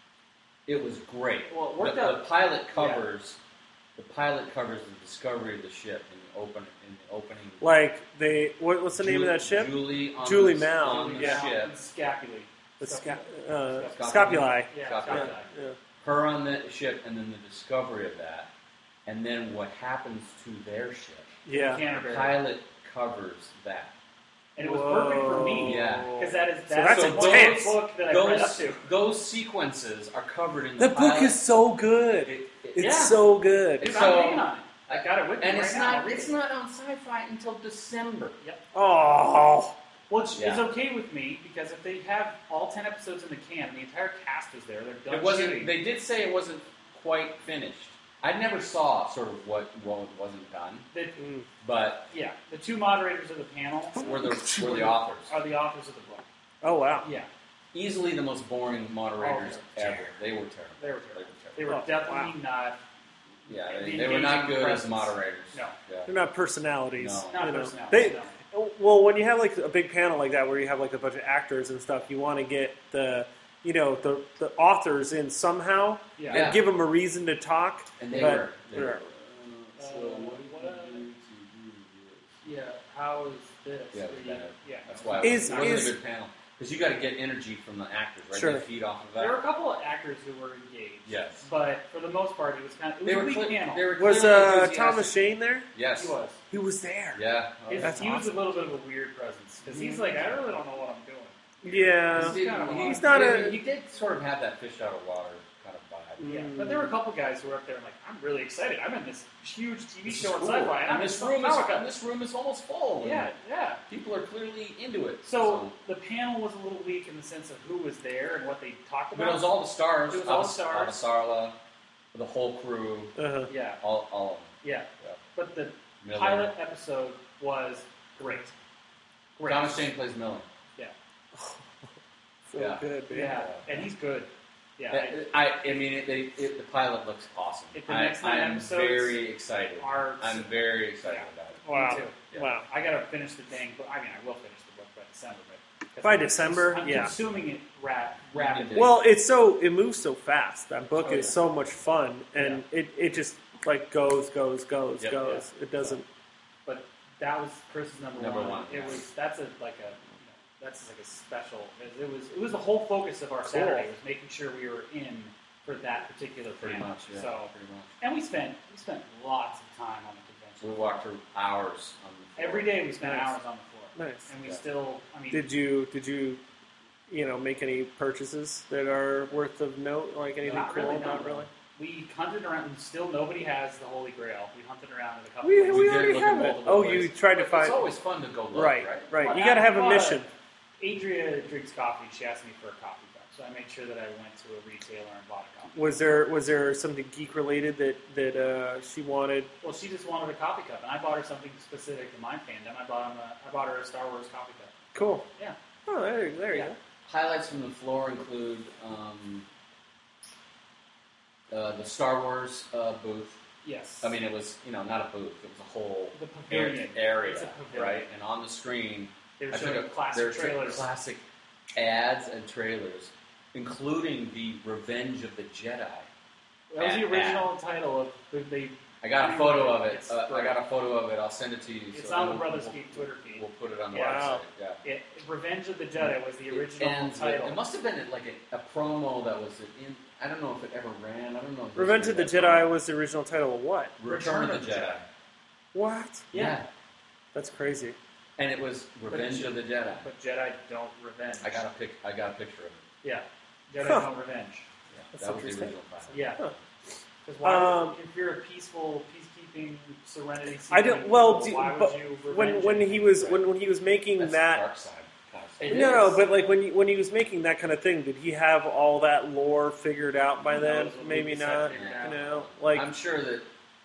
it was great. Well, it the, worked the out. pilot covers the pilot covers the discovery of the ship in the open in the opening. Like they. What, what's the name of that ship? Julie on Julie the, Mao, on the yeah. ship. Scapula. The Scapula. sca- uh, Scapula. Scapuli. Yeah, Scapula. Scapula. Yeah. Her on the ship, and then the discovery of that, and then what happens to their ship. Yeah. The Canterbury. pilot covers that. And it was perfect for me. Yeah. Because that is So that's, that's one intense. book that I read up Those to. those sequences are covered in the, The book pilot. is so good. It- it- It's Yeah. so good. Dude, So- I'm digging on it. I got it with me and right it's now. not I'll read it's it. not on Sci-Fi until December. Oh. Which Yeah. is okay with me because if they have all ten episodes in the can, the entire cast is there. They're done It wasn't. shooting. They did say it wasn't quite finished. I never saw sort of what what wasn't done, The- Mm. but yeah, the two moderators of the panel were the were the authors. are the authors of the book. Oh wow. Yeah, Easily the most boring moderators Oh, ever. They were terrible. they were They terrible. were They terrible. were Oh, definitely not Yeah, The they, they were not engaging good as presence. moderators. No. Yeah. They're not personalities. No. not you know. personalities. They, no. well, when you have like a big panel like that, where you have like a bunch of actors and stuff, you want to get the, you know, the the authors in somehow Yeah. Yeah. and give them a reason to talk. And they But- were. They were Uh, So what did you do to do Yeah, how is this? Yeah, it was Or you- bad. yeah. That's why it, Is- was, it wasn't is- a good panel. Because you got to get energy from the actors, right? Sure. They feed off of There were that. a couple of actors who were engaged. Yes. But for the most part, it was kind of it was They a were, weak cle- panel. they were Was clearly uh, enthusiastic. Thomas Shane there? Yes. He was. He was there. Yeah. Oh, His- That's he was awesome. a little bit of a weird presence because he's like, I really don't know what I'm doing. Yeah. He, kind of he- He's not he- a- He did sort of have that fish out of water kind of vibe. Yeah, Mm. but there were a couple guys who were up there and like, I'm really excited. I'm in this huge T V This show is on cool. Sci-Fi, and I'm and this in room is Comic-Con. and this room is almost full. and Yeah, yeah. people are clearly into it. So the panel was a little weak in the sense of who was there and what they talked but about. it was all the stars. It was all Avas- stars. Avasarala, the whole crew, Uh-huh. yeah, all, all of them. yeah. Yeah. But the Miller. pilot episode was great. Great. Thomas Jane plays Miller. Yeah, So Yeah. good, man. yeah, and he's good. Yeah, I- I, I mean, it, it, it, the pilot looks awesome. If the I, next nine I'm episodes very excited. are- I'm very excited Yeah. about it. Wow. Me too. Yeah. Wow. I gotta finish the dang book. I mean, I will finish the book by December, but By I'm- December? I'm Yeah. consuming it rap, rapidly. Well, it's so it moves so fast. That book Oh, is yeah. so much fun, and it, it just like goes, goes, goes, Yep, goes. It doesn't. But that was Chris's number, Number one. one, It yeah. was that's a like a you know, that's like a special. It, it was it was the whole focus of our Saturday was making sure we were in for that particular Pretty panel. much, yeah. So pretty much. and we spent we spent lots of time on the We convention. walked through hours on the floor. Every day we spent Nice. hours on the floor, Nice. and we Yeah. still. I mean, Did you did you you know make any purchases that are worth of note? Like anything Not cool? really, Not no. really. we hunted around, and still nobody has the Holy Grail. We hunted around at a couple. We, places. we did already look at have it. multiple Oh, places. you tried to But find. It's always fun to go look, Right, right? right. Well, You got to have a uh, mission. Adria drinks coffee. She asked me for a coffee cup, so I made sure that I went to a retailer and bought a coffee. Was there was there something geek related that that uh, she wanted? Well, she just wanted a coffee cup, and I bought her something specific to my fandom. I bought him a, I bought her a Star Wars coffee cup. Cool. Yeah. Oh, there, there you Yeah. go. Highlights from the floor include um, uh, the Star Wars uh, booth. Yes. I mean, it was, you know, not a booth. It was a whole the area, pavilion. area It's a pavilion. right? And on the screen, They were I took showing a classic there were trailers. classic ads and trailers, including the Revenge of the Jedi. That was the ad- original title of the, they. I got a photo of it. It's Uh, I great. got a photo of it. I'll send it to you. It's so on the we'll- Brothers we'll- Geek Twitter feed. We'll put it on the Wow. website. Yeah. It, Revenge of the Jedi was the It original ends with- title. It must have been like a, a promo that was in. I don't know if it ever ran. I don't know. If Revenge of the history Jedi that- was the original title of what? Return, of the Jedi. What? Yeah. That's crazy. And it was Revenge of the Jedi. But Jedi don't revenge. I got a pic. I got a picture of it. Yeah. Jedi Huh. Uh, don't revenge. Yeah, That's that was the interesting. original title. Yeah. Huh. Because why? Um, if you're a peaceful, peacekeeping, serenity. I don't. Well, people, do, why would but you when revenge when it? he was Right. when when he was making That's that. the dark side. Kind of It No, no, is. but like when he, when he was making that kind of thing, did he have all that lore figured out by Who then? knows what Maybe Lucas had not. figured You out. know, like I'm sure that.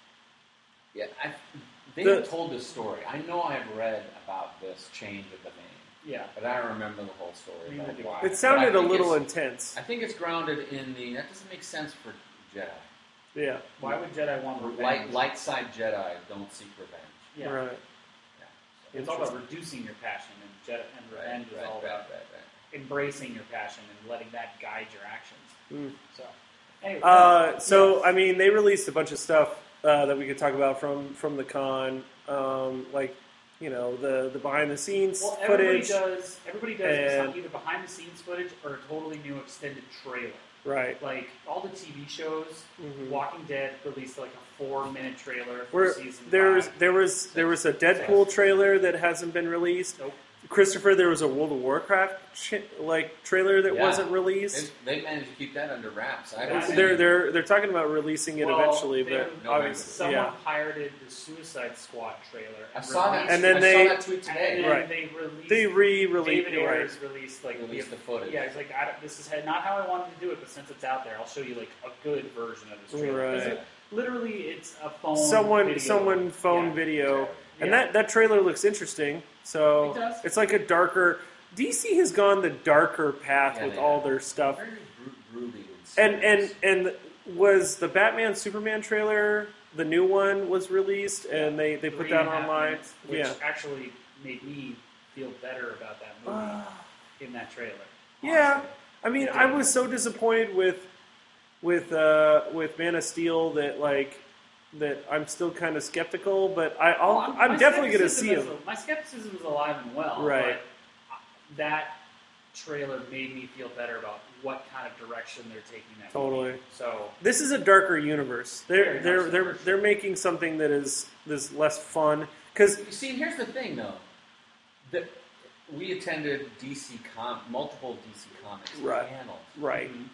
Yeah, I, they The- have told this story. I know I've read about this change of the name, Yeah. but I don't remember the whole story. Neither about do why. I. it sounded But I a think little it's- intense. I think it's grounded in the. That doesn't make sense for Jedi. Yeah. Why would Jedi want revenge? Light, light side Jedi don't seek revenge. Yeah. Right. Yeah. It's all about reducing your passion, and Jedi and Right, revenge is right, all right, about right, right. embracing your passion and letting that guide your actions. Mm. So, anyway, Uh, so yes. I mean, they released a bunch of stuff uh, that we could talk about from from the con, um, like you know the the behind the scenes well, everybody footage, does. Everybody does and- either behind the scenes footage or a totally new extended trailer. right? Like all the T V shows, Mhm. Walking Dead released like a four-minute trailer for Where season there's five. there was there was a Deadpool trailer that hasn't been released. Nope. Christopher, there was a World of Warcraft ch- like trailer that Yeah. wasn't released. They, they managed to keep that under wraps. I Yeah. haven't seen They're it. they're they're talking about releasing it Well, eventually, they- but No, obviously, Someone yeah. pirated the Suicide Squad trailer. I and saw that. released- And then I they- saw that tweet And today. then Right. they released. They re-released David right. Ayers released like Released the, the footage. Yeah, he's like, I don't, this is not how I wanted to do it, but since it's out there, I'll show you like a good version of this trailer. 'Cause Right. it- literally, it's a phone. Someone video. someone phone Yeah. video, and Yeah. that that trailer looks interesting. So It does. it's like a darker. D C has gone the darker path Yeah, with they all have. their stuff. Very bru- broody And serious. and and was the Batman Superman trailer, the new one was released, and they they put Three that and a half online. minutes, which Yeah. actually made me feel better about that movie Uh, in that trailer. yeah. honestly. I mean, I was so disappointed with with uh, with Man of Steel that like that I'm still kind of skeptical, but I I'll, Well, I'm my definitely going to see skepticism him. is- My skepticism is alive and well. Right. But that trailer made me feel better about what kind of direction they're taking that Totally. movie. So This is a darker universe. They're Very they're much so, they're for sure. they're making something that is this less fun because You see, here's the thing, though. That we attended D C com multiple D C Comics Right. panels, right. Mhm.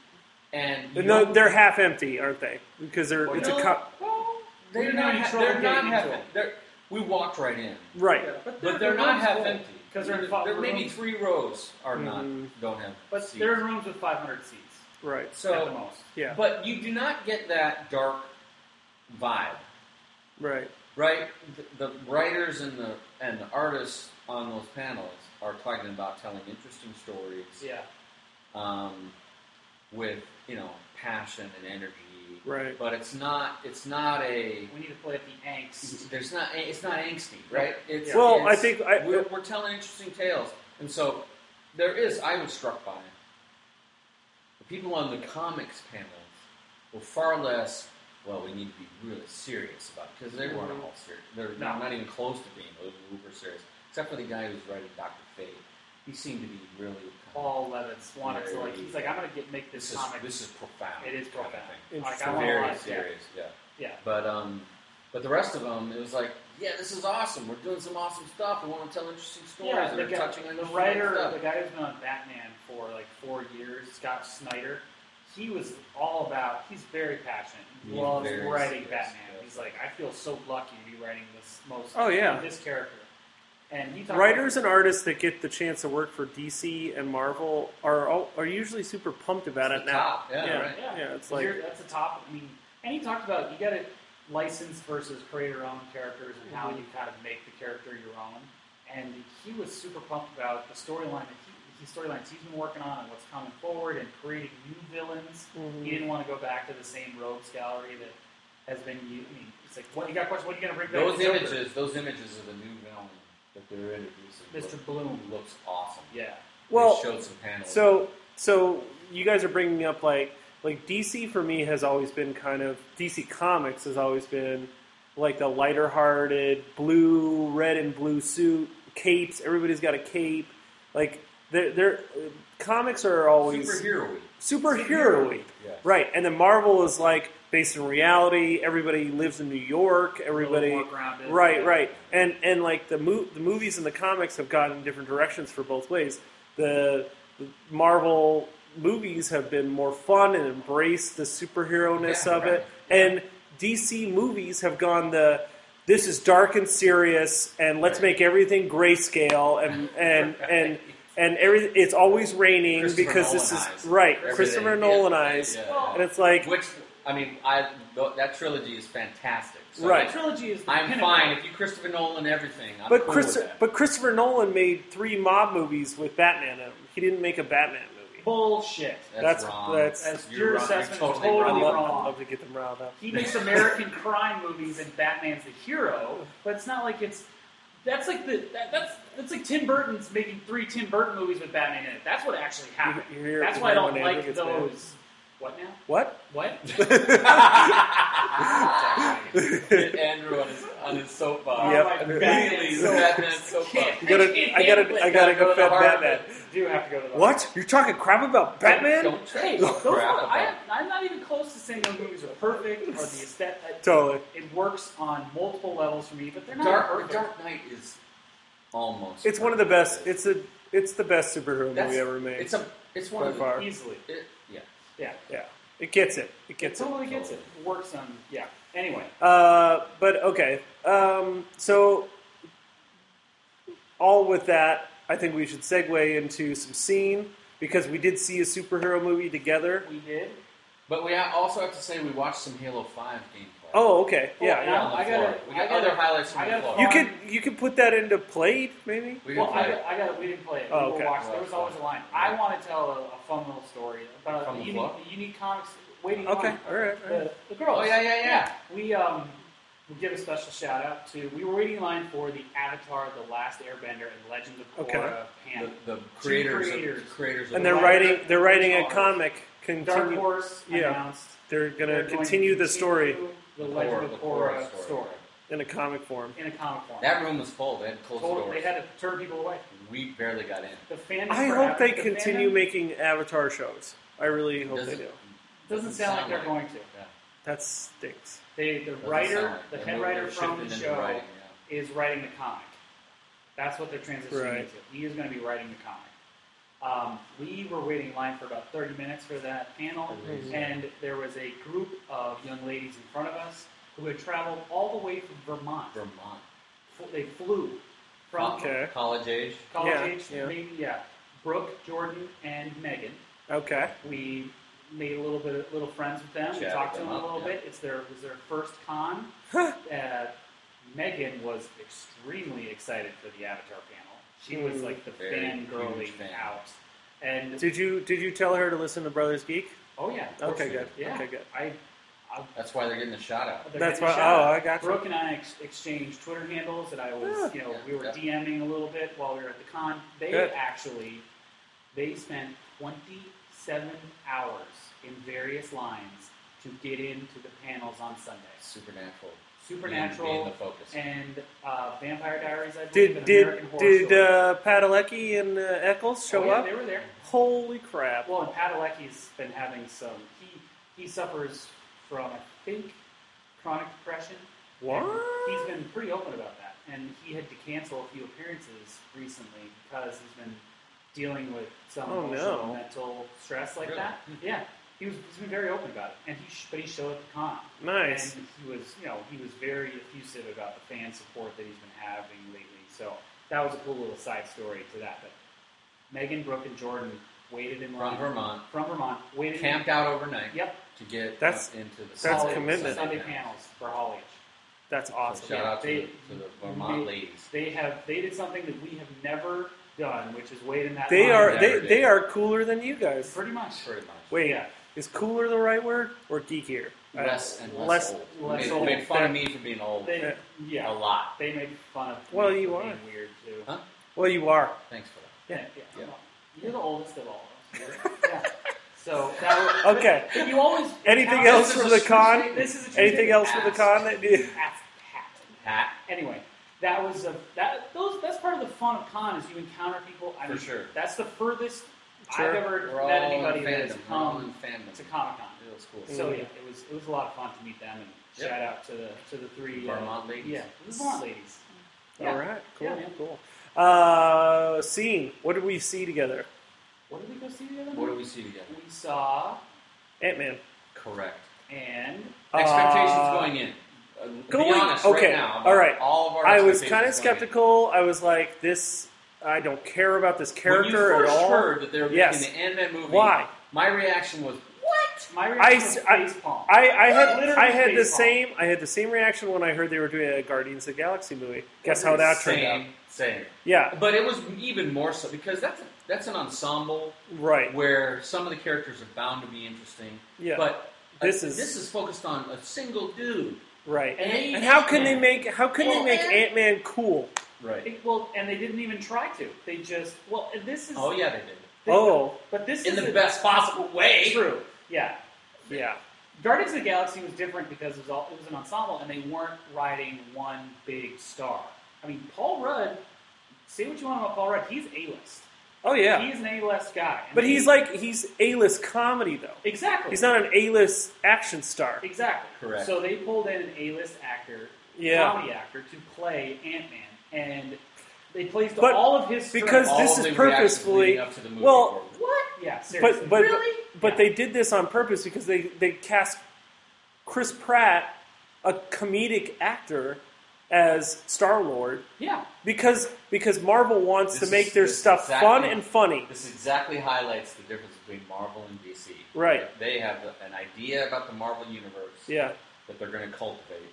and you No, don't- they're half empty, aren't they? Because they're Well, it's no, a cup. Well, they're we're not. having ha- trouble They're not getting half. into 'em. They're, we walked right in, Right. Yeah, but but they're, they're not rooms half full. empty. Because they're in there, five there may be rooms. three rows are not Mhm. don't have. But seats. they're in rooms with five hundred seats Right. so at the most. Yeah. But you do not get that dark vibe, Right. right? The, the writers and the and the artists on those panels are talking about telling interesting stories, Yeah. um, with you know passion and energy. Right. But it's not. It's not a. We need to play up the angst. There's not. It's not angsty, right? It's, Well, I it's- think I- we're, we're telling interesting tales, and so there is. I was struck by the people on the comics panels were far less. Well, we need to be really serious about it because they weren't all serious. They're No. not even close to being uber serious, except for the guy who's writing Doctor Fate. He seemed to be really. Paul Levitz wanted to like. He's like, I'm gonna get make this, This is comic. this is profound. It is kind of profound. thing. Like, I Interesting. want to Very watch. serious, yeah. Yeah. But um, but the rest of them, it was like, yeah, this is awesome. We're doing some awesome stuff. We want to tell interesting stories. Yeah, and the, they're guy, touching on the interesting writer, stuff. the guy who's been on Batman for like four years, Scott Snyder, he was all about, he's very passionate. He He's loves very writing serious, Batman. yes. He's like, I feel so lucky to be writing this most, Oh, yeah. this character. And he talked Writers about, and artists that get the chance to work for D C and Marvel are all, are usually super pumped about It's it the now. top, yeah, yeah. right. yeah, Yeah, it's So like you're- that's the top. I mean, and he talked about you got to license versus creator-owned characters and how Mhm. you kind of make the character your own. And he was super pumped about the storyline that he, the storylines he's been working on and what's coming forward and creating new villains. Mhm. He didn't want to go back to the same rogues gallery that has been. u- I mean, it's like, what you got? Questions? What are you going to bring back? Those the Joker? images, those images of the new villain that they're introducing. Mister look- Bloom. looks awesome. Yeah. Well, they showed some panels. So, so you guys are bringing up like like D C for me has always been kind of D C Comics has always been like the lighter-hearted blue, red and blue suit capes. Everybody's got a cape. Like they're, they're comics are always superhero-y. superhero-y, Yeah. right? And then Marvel is like based in reality. Everybody lives in New York. Everybody. A little more grounded. Right, right, and and like the mo- the movies and the comics have gone in different directions for both ways. The, the Marvel movies have been more fun and embraced the superhero-ness Yeah, of right. it, and D C movies have gone the this is dark and serious, and let's Right. make everything grayscale, and and and and every it's always raining Christopher because this is Nolan-ized. right, Everything. Christopher Yeah, Nolan yeah, eyes, yeah, Well, yeah. and it's like Which I mean, I th- that trilogy is fantastic. So Right. The trilogy is the I'm pinnacle. fine if you Christopher Nolan everything. I'm But cool Chris, with that. but Christopher Nolan made three mob movies with Batman in them. He didn't make a Batman movie. Bullshit. That's, that's- wrong. that's- That's You're your wrong. You're assessment is totally totally I wrong. love, wrong. I love to get them riled up. He makes American crime movies and Batman's the hero, but it's not like it's. That's like the that, that's that's like Tim Burton's making three Tim Burton movies with Batman in it. That's what actually happened. You- you hear- that's you why I hear don't when Andrew like gets those. What now? What? What? Get Andrew on his on his soapbox. Yep. Oh, my Immediately, the Batman soapbox. You gotta, I gotta, I gotta Go to the defend heart of Batman. it. Do have to go to the What? You're talking crap about Batman? Don't, don't Hey, say those crap are, about I, I'm not even close to saying those movies are perfect or the aesthetic. Totally. It works on multiple levels for me, but they're not Dark, perfect. Dark Knight is almost. It's one of the best. perfect. It's a, it's the best superhero That's- movie ever made. It's a. It's one By of the. far. Easily. It, yeah. Yeah. Yeah, it gets it. It It gets it. totally gets it. It works on. Yeah. Anyway. Uh, but okay. Um, so, all with that, I think we should segue into some scene because we did see a superhero movie together. We did. But we also have to say we watched some Halo Five gameplay. Oh, okay. Oh, Yeah, and yeah. on the I floor. gotta- We I got gotta- other highlights from I the gotta floor. You on- could you could put that into played maybe. We Well, can I play got, it. I got. We didn't play it. Oh, we okay. will watch. Well, There was that's always a fine. line. I want to tell a, a fun little story about From the the unique, floor? the unique comics waiting. Okay, on all right, all right. The, the girls. Oh, yeah, yeah, yeah. We um we give a special shout out to. We were waiting in line for the Avatar: The Last Airbender and Legends of Okay. Korra panel. The, the creators, creators. Of, creators, of And the they're Right. writing they're writing a Original comic. Dark Continue. Horse yeah. announced They're gonna they're going continue to the story continue the The Legend Korra- of the Korra Korra story. story. in a comic form. in a comic form. That room was full. They had to close the Total- doors. they had to turn people away. We barely got in. The fandom. I for hope Av- they the continue fandom making Avatar shows. I really hope Doesn't- they do. Doesn't sound like they're going to. Yeah. That stinks. They, the Doesn't writer, sound like the they're head moving- writer they're from the shifting into show writing, yeah. is writing the comic. That's what they're transitioning Right. into. He is going to be writing the comic. Um, we were waiting in line for about thirty minutes for that panel, Amazing. and there was a group of young ladies in front of us who had traveled all the way from Vermont. Vermont. F- They flew from Okay. College age. college Yeah, age, yeah. maybe, yeah. Brooke, Jordan, and Megan. Okay. We made a little bit of little friends with them. We Chatted talked to them them a up, little yeah. bit. It's their it was their first con. Huh. uh, Megan was extremely excited for the Avatar panel. She was Hmm. like the Very fangirling huge fan. out. And Did you did you tell her to listen to Brothers Geek? oh yeah, of course Okay, we good. did. Yeah. Okay, good. I, I That's why they're getting the shout out. they're That's getting a why- shout oh, out. I got you. Brooke and I ex- exchanged Twitter handles, and I was, Yeah. you know, Yeah, we were yeah. DMing a little bit while we were at the con. They Good. actually, they spent twenty-seven hours in various lines to get into the panels on Sunday. Supernatural. Supernatural Being, being the focus. and uh, Vampire Diaries, I believe, Did and did American Horror did Story. uh, Padalecki and uh, Eccles show oh, yeah, up? They were there. Holy crap! Well, and Padalecki's been having some. He he suffers from, I think, chronic depression. What? And he's been pretty open about that, and he had to cancel a few appearances recently because he's been dealing with some Oh, emotional no. and mental stress like Really? that. Yeah, he was he's been very open about it, and he sh- but he showed at the con. Nice. And he was, you know, he was very effusive about the fan support that he's been having lately. So that was a cool little side story to that. But Megan, Brooke, and Jordan waited in line From Vermont. From Vermont, waited. Camped out overnight. Yep. To get That's- up into the that's Sunday- commitment. Sunday panels. panels for Holly. That's So awesome. shout out to, They- the, to the Vermont they- ladies. They have they did something that we have never done, which is wait in that They line. are never they, did. they are cooler than you guys. pretty much. Pretty much. Wait, Yeah. is cooler the right word or geekier? Uh, Less and less, less- old. less made, old. made fun of me for being old. They, Yeah. yeah, A lot. they made fun of. Well, me you for are. being weird too. Huh? Well, you are. Thanks for that. Yeah, yeah. Yeah. Well, you're the oldest of all of us. yeah. So that was, Okay. But you always Anything Now, else this from is the a true con? statement. This is a true Anything statement. else from the con that you? Hat. Hat. Hat. Anyway, that was a that those that's part of the fun of con is you encounter people. I For mean, sure. That's the furthest Sure. I've ever We're all met in anybody that has fandom. We're all come in fandom. to Comic Con. It was cool. So Mm. yeah, it was it was a lot of fun to meet them and Yep. shout out to the to the three Vermont uh, ladies. Yeah, the Vermont ladies. Yeah. All right. Cool. Yeah, man. Cool. Uh, scene. What did we see together? What did we go see the other night? What do we see together? We saw Ant Man. Correct. and Expectations Uh, going in. Uh, going- be honest okay, right now. all right. All of our I was expectations kind of going in. skeptical. I was like, this. I don't care about this character when you at first all. heard that they were Yes. making the Ant-Man movie, Why? my reaction was, what? my I, reaction was I, facepalm. I, I had Literally I had the facepalm. same I had the same reaction when I heard they were doing a Guardians of the Galaxy movie. Guess how that turned out? Same, same. Yeah, But it was even more so because that's a, that's an ensemble right. where some of the characters are bound to be interesting. Yeah, But This uh, is- this is focused on a single dude. right. And they- And how can they Ant-Man. make how can they Well, make and- Ant Man cool? Right. It- well, and they didn't even try to. They just well, and this is Oh yeah, they did. they- Oh, but this In is the a- best possible way. True. Yeah. yeah. Guardians of the Galaxy was different because it was all it was an ensemble, and they weren't riding one big star. I mean, Paul Rudd. Say what you want about Paul Rudd. He's A-list. Oh yeah. He's an A-list guy. And But they- he's like he's A-list comedy though. exactly. He's not an A-list action star. Exactly. Correct. So they pulled in an A-list actor, Yeah. comedy actor, to play Ant-Man, and they placed But all of his because strengths- All this of is the reactions purposefully- leading up to the movie well, were, what? Yeah, seriously. But but really? but Yeah. they did this on purpose because they they cast Chris Pratt, a comedic actor, as Star Lord yeah. because because Marvel wants This to is- make their this stuff exactly- fun and funny. This exactly highlights the difference between Marvel and D C. Right. They have an idea about the Marvel universe Yeah. that they're going to cultivate,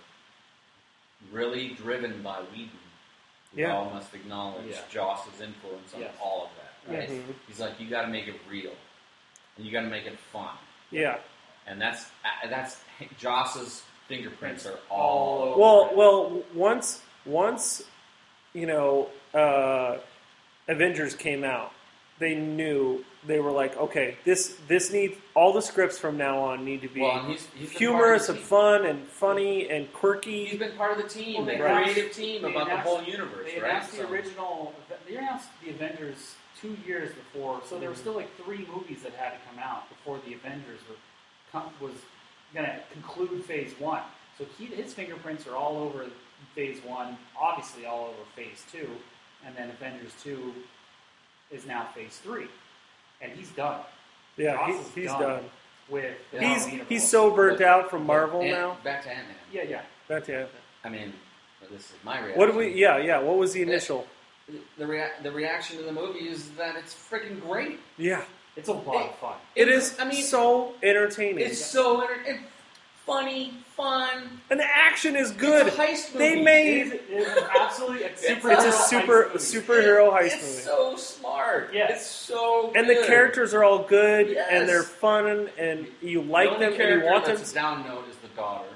really driven by Whedon. We Yeah. all must acknowledge Yeah. Joss's influence on Yes. all of that. Right? Mhm. He's like, you got to make it real, and you got to make it fun, Yeah. and that's uh, that's Joss's fingerprints are All all. over. Well, well, once once you know uh, Avengers came out, they knew they were like, okay, this this needs all the scripts from now on need to be Well, and he's, he's been humorous part and of the team. fun and funny and He's quirky. been part of the team, Well, the they creative announced- team they about the announced- whole universe, They right? announced the So- original. They announced the Avengers two years before, so there were still like three movies that had to come out before the Avengers were com- was going to conclude Phase One. So he, his fingerprints are all over Phase One, obviously all over Phase Two, and then Avengers Two is now Phase Three. and he's done. Yeah, Ross he, is he's done. done. With Yeah. the He's Universal. he's so burnt But- out from but Marvel Ant- now. Back to Ant-Man. Yeah, yeah. That's yeah. I mean, this is my reaction. What do we? Yeah, yeah. What was the initial? The, rea- the reaction to the movie is that it's freaking great. Yeah, It's a lot of fun. it is. I mean, so entertaining. it's so enter- and funny, fun. And the action is good. It's a heist movie. They It made is, it is absolutely a super. it's a super movie. superhero heist It's movie. so smart. Yeah. It's so And the good. characters are all good, Yes. and they're fun, and you The like only them, and character you want them. that's a down note is the daughter.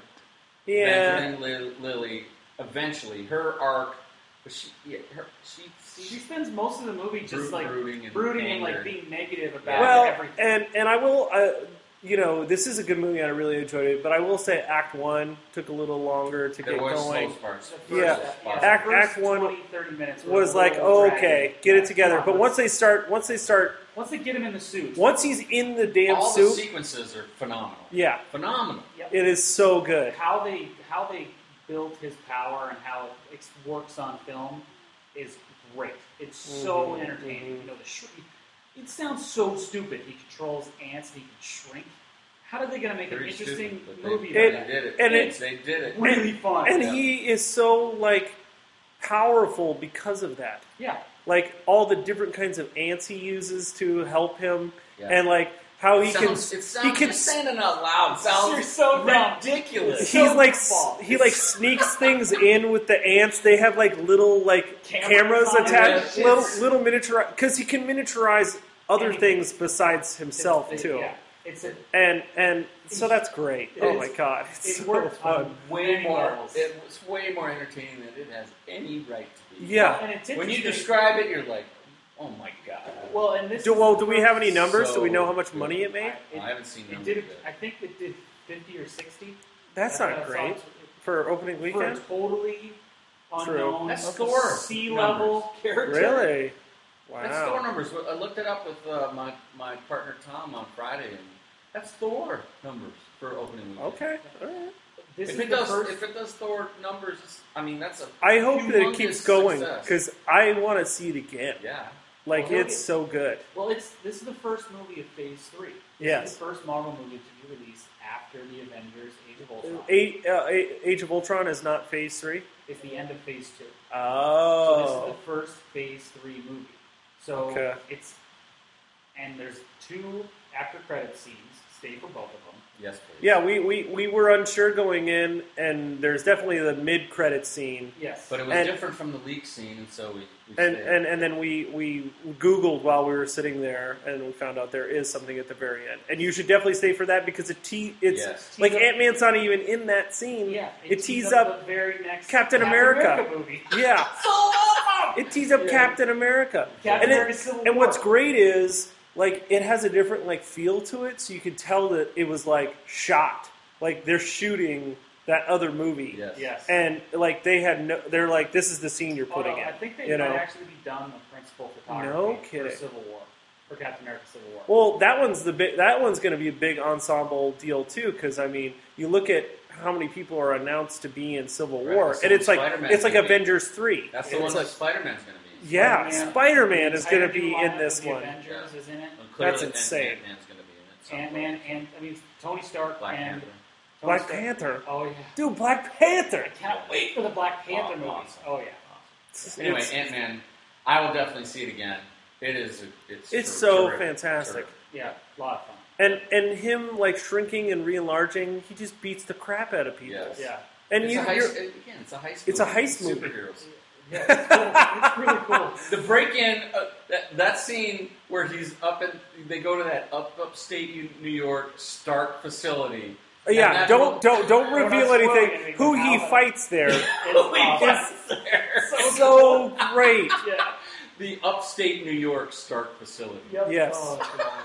Yeah, Evangeline Li- Lilly, eventually, her arc, but she, yeah, her, she, She spends most of the movie just Brood- like brooding and brooding and anger. like being negative about well, everything. and and I will, uh, you know, this is a good movie, and I really enjoyed it. But I will say, Act One took a little longer to there get was going. slow parts. The first- Yeah. yeah, Act- the first Act one twenty, thirty minutes were Was a like, little oh, draggy. okay, get Yeah, it together. come But on, once they start, once they start, once they get him in the suit, once he's in the damn All the suit, sequences are phenomenal. yeah, Phenomenal. Yep. it is so good. how they how they built his power and how it ex- works on film is great. It's so Mhm. entertaining. Mhm. You know, the sh- it sounds so stupid. He controls ants. He can shrink. How are they going to make Very an interesting stupid, but they, movie? they about that? did it. And they, it- they did it. Really fun. And Yeah. he is so like powerful because of that. yeah, Like all the different kinds of ants he uses to help him, Yeah. and like how he it sounds, can it sounds, he can just saying it out loud sounds You're so dumb. ridiculous. he's so like small. he like sneaks things in with the ants. They have like little like Cameras cameras on attached, it. little It's- little miniature because he can miniaturize other Anything. things besides himself It's- too. Yeah, it's a, And and so that's great. It Oh is- my god, it's it so works fun. on way many more. levels. It was way more entertaining than it has any right to be. Yeah. and it's When you interesting- describe it, you're like, oh my god. well, and this Do, is well, the do we first- have any numbers? do we So know how much good. money it made? It, I haven't seen it numbers did. yet. I think it did fifty or sixty. That's what not I saw. great for opening For a weekend. totally True. unknown That's Thor sea level character. Really? That's Thor Wow. numbers. I looked it up with uh, my my partner Tom on Friday, and that's Thor numbers for opening weekend. Okay. All right. This If is it the does, first. if it does Thor numbers, I mean that's a I hope that it keeps humongous going success. because I want to see it again. yeah. Like Well, it's so good. well, it's this is the first movie of Phase Three. This Yes. is the first Marvel movie to be released after the Avengers: Age of Ultron. A, uh, A- Age of Ultron is not Phase Three. It's the end of Phase Two. So Oh. this is the first Phase Three movie. So Okay. it's and there's two after credit scenes. Stay for both of them. Yes, please. Yeah, we, we, we were unsure going in, and there's definitely the mid credit scene. Yes, But it was And- different from the leak scene, and so we. we And, stayed. and and then we, we Googled while we were sitting there, and we found out there is something at the very end. And you should definitely stay for that because it te- it's Yes. like Tease up- Ant Man's not even in that scene. yeah, it tees tees up, the very next Captain America. movie. yeah, So awesome! it tees up Yeah. Captain America. Captain and it- America Civil And War. what's great is like it has a different like feel to it, so you can tell that it was like shot, like they're shooting that other movie. Yes. Yes. And like they had no, they're like, this is the scene you're Oh, putting no, in. I think they you might know? actually be done with principal photography No for kidding. Civil War, for Captain America Civil War. Well, that one's the big, that one's going to be a big ensemble deal too, because I mean, you look at how many people are announced to be in Civil Right, War, that's and the it's like Spider-Man it's like movie. Avengers three. That's the It's one like, that Spider-Man's going to be in. yeah, Spider-Man. Spider-Man is The going to entire be new in lineup this of the one. Avengers is in it. And clearly That's Ant- insane. Ant-Man's going to be in it. so- Ant Man and I mean Tony Stark Black and Panther. Tony Black Stark. Panther, Oh yeah, dude, Black Panther. I can't wait for the Black Panther Awesome. movies. Oh yeah, It's, Anyway, it's, Ant-Man, I will definitely see it again. It is. A, it's it's ter- so terrific, fantastic. terrific. yeah, a lot of fun. And and him like shrinking and re-enlarging, he just beats the crap out of people. Yes. Yeah, And It's you, a heist, you're, again, it's a heist. It's a movie. heist movie. Superheroes. yeah, it's cool. It's really cool. The break-in, uh, that, that scene where he's up in, they go to that up upstate U- New York Stark facility. And yeah. that Don't little- don't don't We're not reveal spoiling anything. anything, Who but he how- fights there, It's Who he awesome. fights there? so great. Yeah. The upstate New York Stark facility. Yep. Yes. Oh, gosh.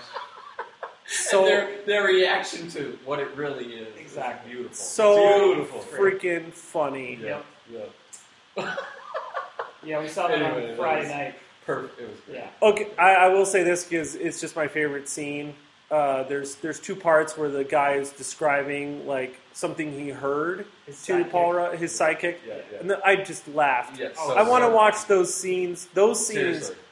So and their, their reaction to what it really is. is Exactly. beautiful. so beautiful. freaking funny. Yeah, yeah. Yeah, we saw that Anyway, on it Friday was- night. Perfect. It was great. Yeah. Okay, I, I will say this because it's just my favorite scene. Uh, there's there's two parts where the guy is describing like something he heard His to sidekick. Paul, Rudd, his psychic, Yeah, yeah. and then I just laughed. Yes, Oh, so- I want to so- watch those scenes. Those scenes Seriously.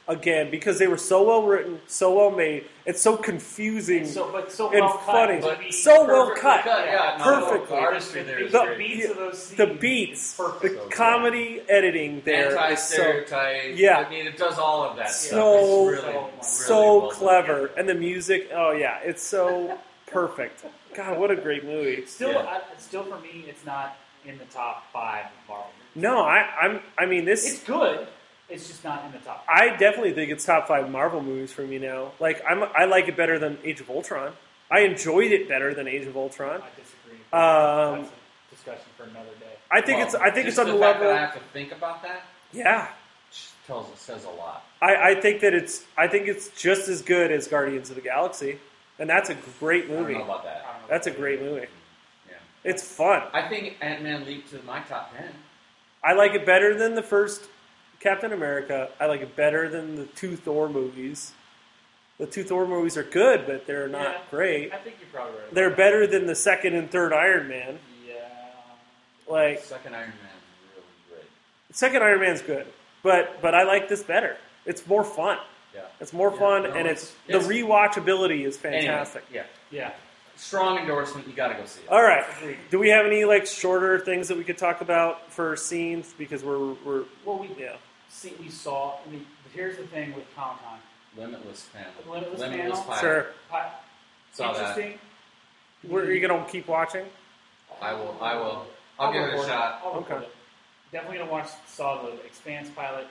again because they were so well written, so well made, and so confusing. And so, but so and well funny. cut. to be So well perfectly cut. Yeah, no, Perfectly. The artistry there is The, The- great. beats of those scenes. The beats, Perfect. the So good. comedy editing there is so Anti-stereotype. Yeah. I mean, it does all of that So- stuff. It's really, so- really so well done. clever, and the music. Oh yeah, it's so perfect. God, what a great movie. Still, Yeah. I, still for me, it's not in the top five Marvel movies. No, I, I'm. I mean, this. It's good. It's just not in the top. I definitely think it's top five Marvel movies for me now. Like I'm, I like it better than Age of Ultron. I enjoyed it better than Age of Ultron. I disagree. Um, That's a discussion for another day. I think Well, it's. I think just it's on the the fact level. that I have to think about that Yeah, tells says a lot. I, I think that it's. I think it's just as good as Guardians of the Galaxy, and that's a great I don't movie. know about I that. don't know That's a if great I- movie. Yeah, It's fun. I think Ant-Man leaped to my top ten. I like it better than the first Captain America. I like it better than the two Thor movies. The two Thor movies are good, but they're not Yeah. great. I think you're probably right. They're about better than the second and third Iron Man. that. Yeah. Like Second Iron Man is really great. second Iron Man's good, but but I like this better. It's more fun. Yeah. It's more Yeah, fun, no, and it's- it's, the it's- rewatchability is fantastic. Anyway, yeah. Yeah. Strong endorsement. You got to go see it. All right. Agreed. Do we have any like shorter things that we could talk about for scenes because we're we're Well, we yeah. see, we saw. I mean, here's the thing with Comic Con. Limitless panel. The Limitless Limitless panel? pilot. Sure. Saw that. Interesting. Were you gonna keep watching? I will. I will. I'll, give it a record shot. I'll record Okay. it. Definitely gonna watch. Saw the Expanse pilot.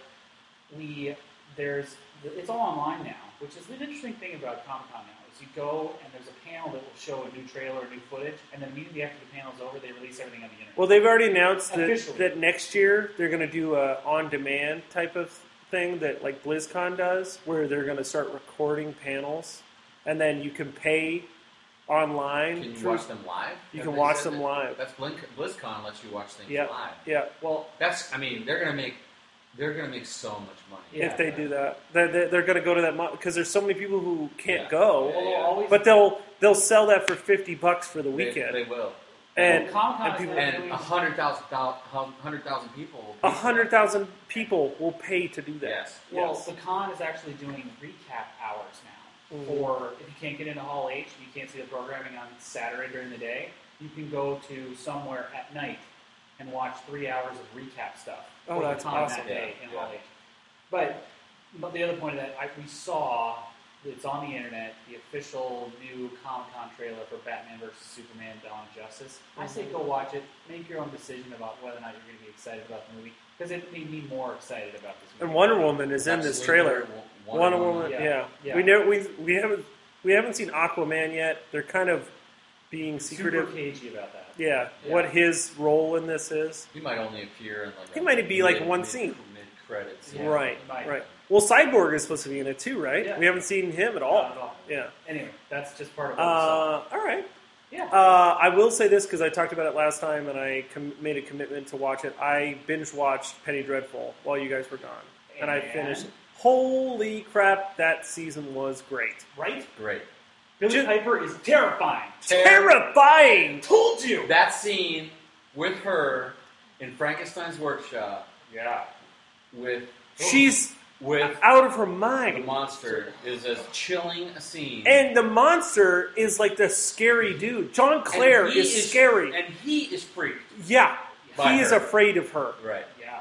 We there's it's all online now, which is the interesting thing about Comic Con now is you go and there's a panel that will show a new trailer, or new footage, and then immediately after the panel's over, they release everything on the internet. Well, they've already announced that, Officially. that next year they're going to do a on-demand type of thing that like BlizzCon does, where they're going to start recording panels, and then you can pay online. Can you through- watch them live? You Have can they watch said them that? live. That's Blink, BlizzCon lets you watch things Yeah. live. Yeah, well, That's. I mean, they're gonna make. They're gonna make so much money. Yeah. if they do that, they're, they're, they're going to go to that because there's so many people who can't Yeah. go, well, they'll always. but they'll they'll sell that for fifty bucks for the They- weekend, They, will. and Comic Con and is people- like And doing- a hundred thousand hundred thousand people. will pay a for hundred it. thousand people will pay to do that. Yes. Well, Yes. the con is actually doing recap hours now. Mhm. Or if you can't get into Hall H, and you can't see the programming on Saturday during the day, you can go to somewhere at night and watch three hours of recap stuff. Oh, for the that's con awesome. that day Yeah, in yeah. Hall H. But, but the other point of that, I, we saw it's on the internet the official new Comic Con trailer for Batman versus Superman: Dawn of Justice. I say go watch it, make your own decision about whether or not you're going to be excited about the movie because it made me more excited about this movie. And Wonder Woman is in this Absolutely. trailer. Wonder, Wonder Woman, yeah. yeah. Yeah. We never we we haven't we haven't seen Aquaman yet. They're kind of being super secretive. cagey about that. Yeah, Yeah. what his role in this is. He might only appear in like. He a might be like mid- one mid- scene. Mid credits. Yeah. Right, Right. right. Well, Cyborg is supposed to be in it too, right? Yeah. We haven't seen him at Not all. at all. Yeah. Anyway, that's just part of what we saw. Uh, all right. Yeah. Uh, I will say this because I talked about it last time and I com- made a commitment to watch it. I binge watched Penny Dreadful while you guys were gone, and, I And? finished. Holy crap! That season was great. Right? Great. Billy Just- Piper is terrifying. Terrifying. Told you. That scene with her in Frankenstein's workshop Yeah. with She's with out of her the mind. monster is as chilling a scene. And the monster is like the scary dude. John Clare And he is, scary. and he is freaked. Yeah, By he is her. afraid of her. Right. Yeah.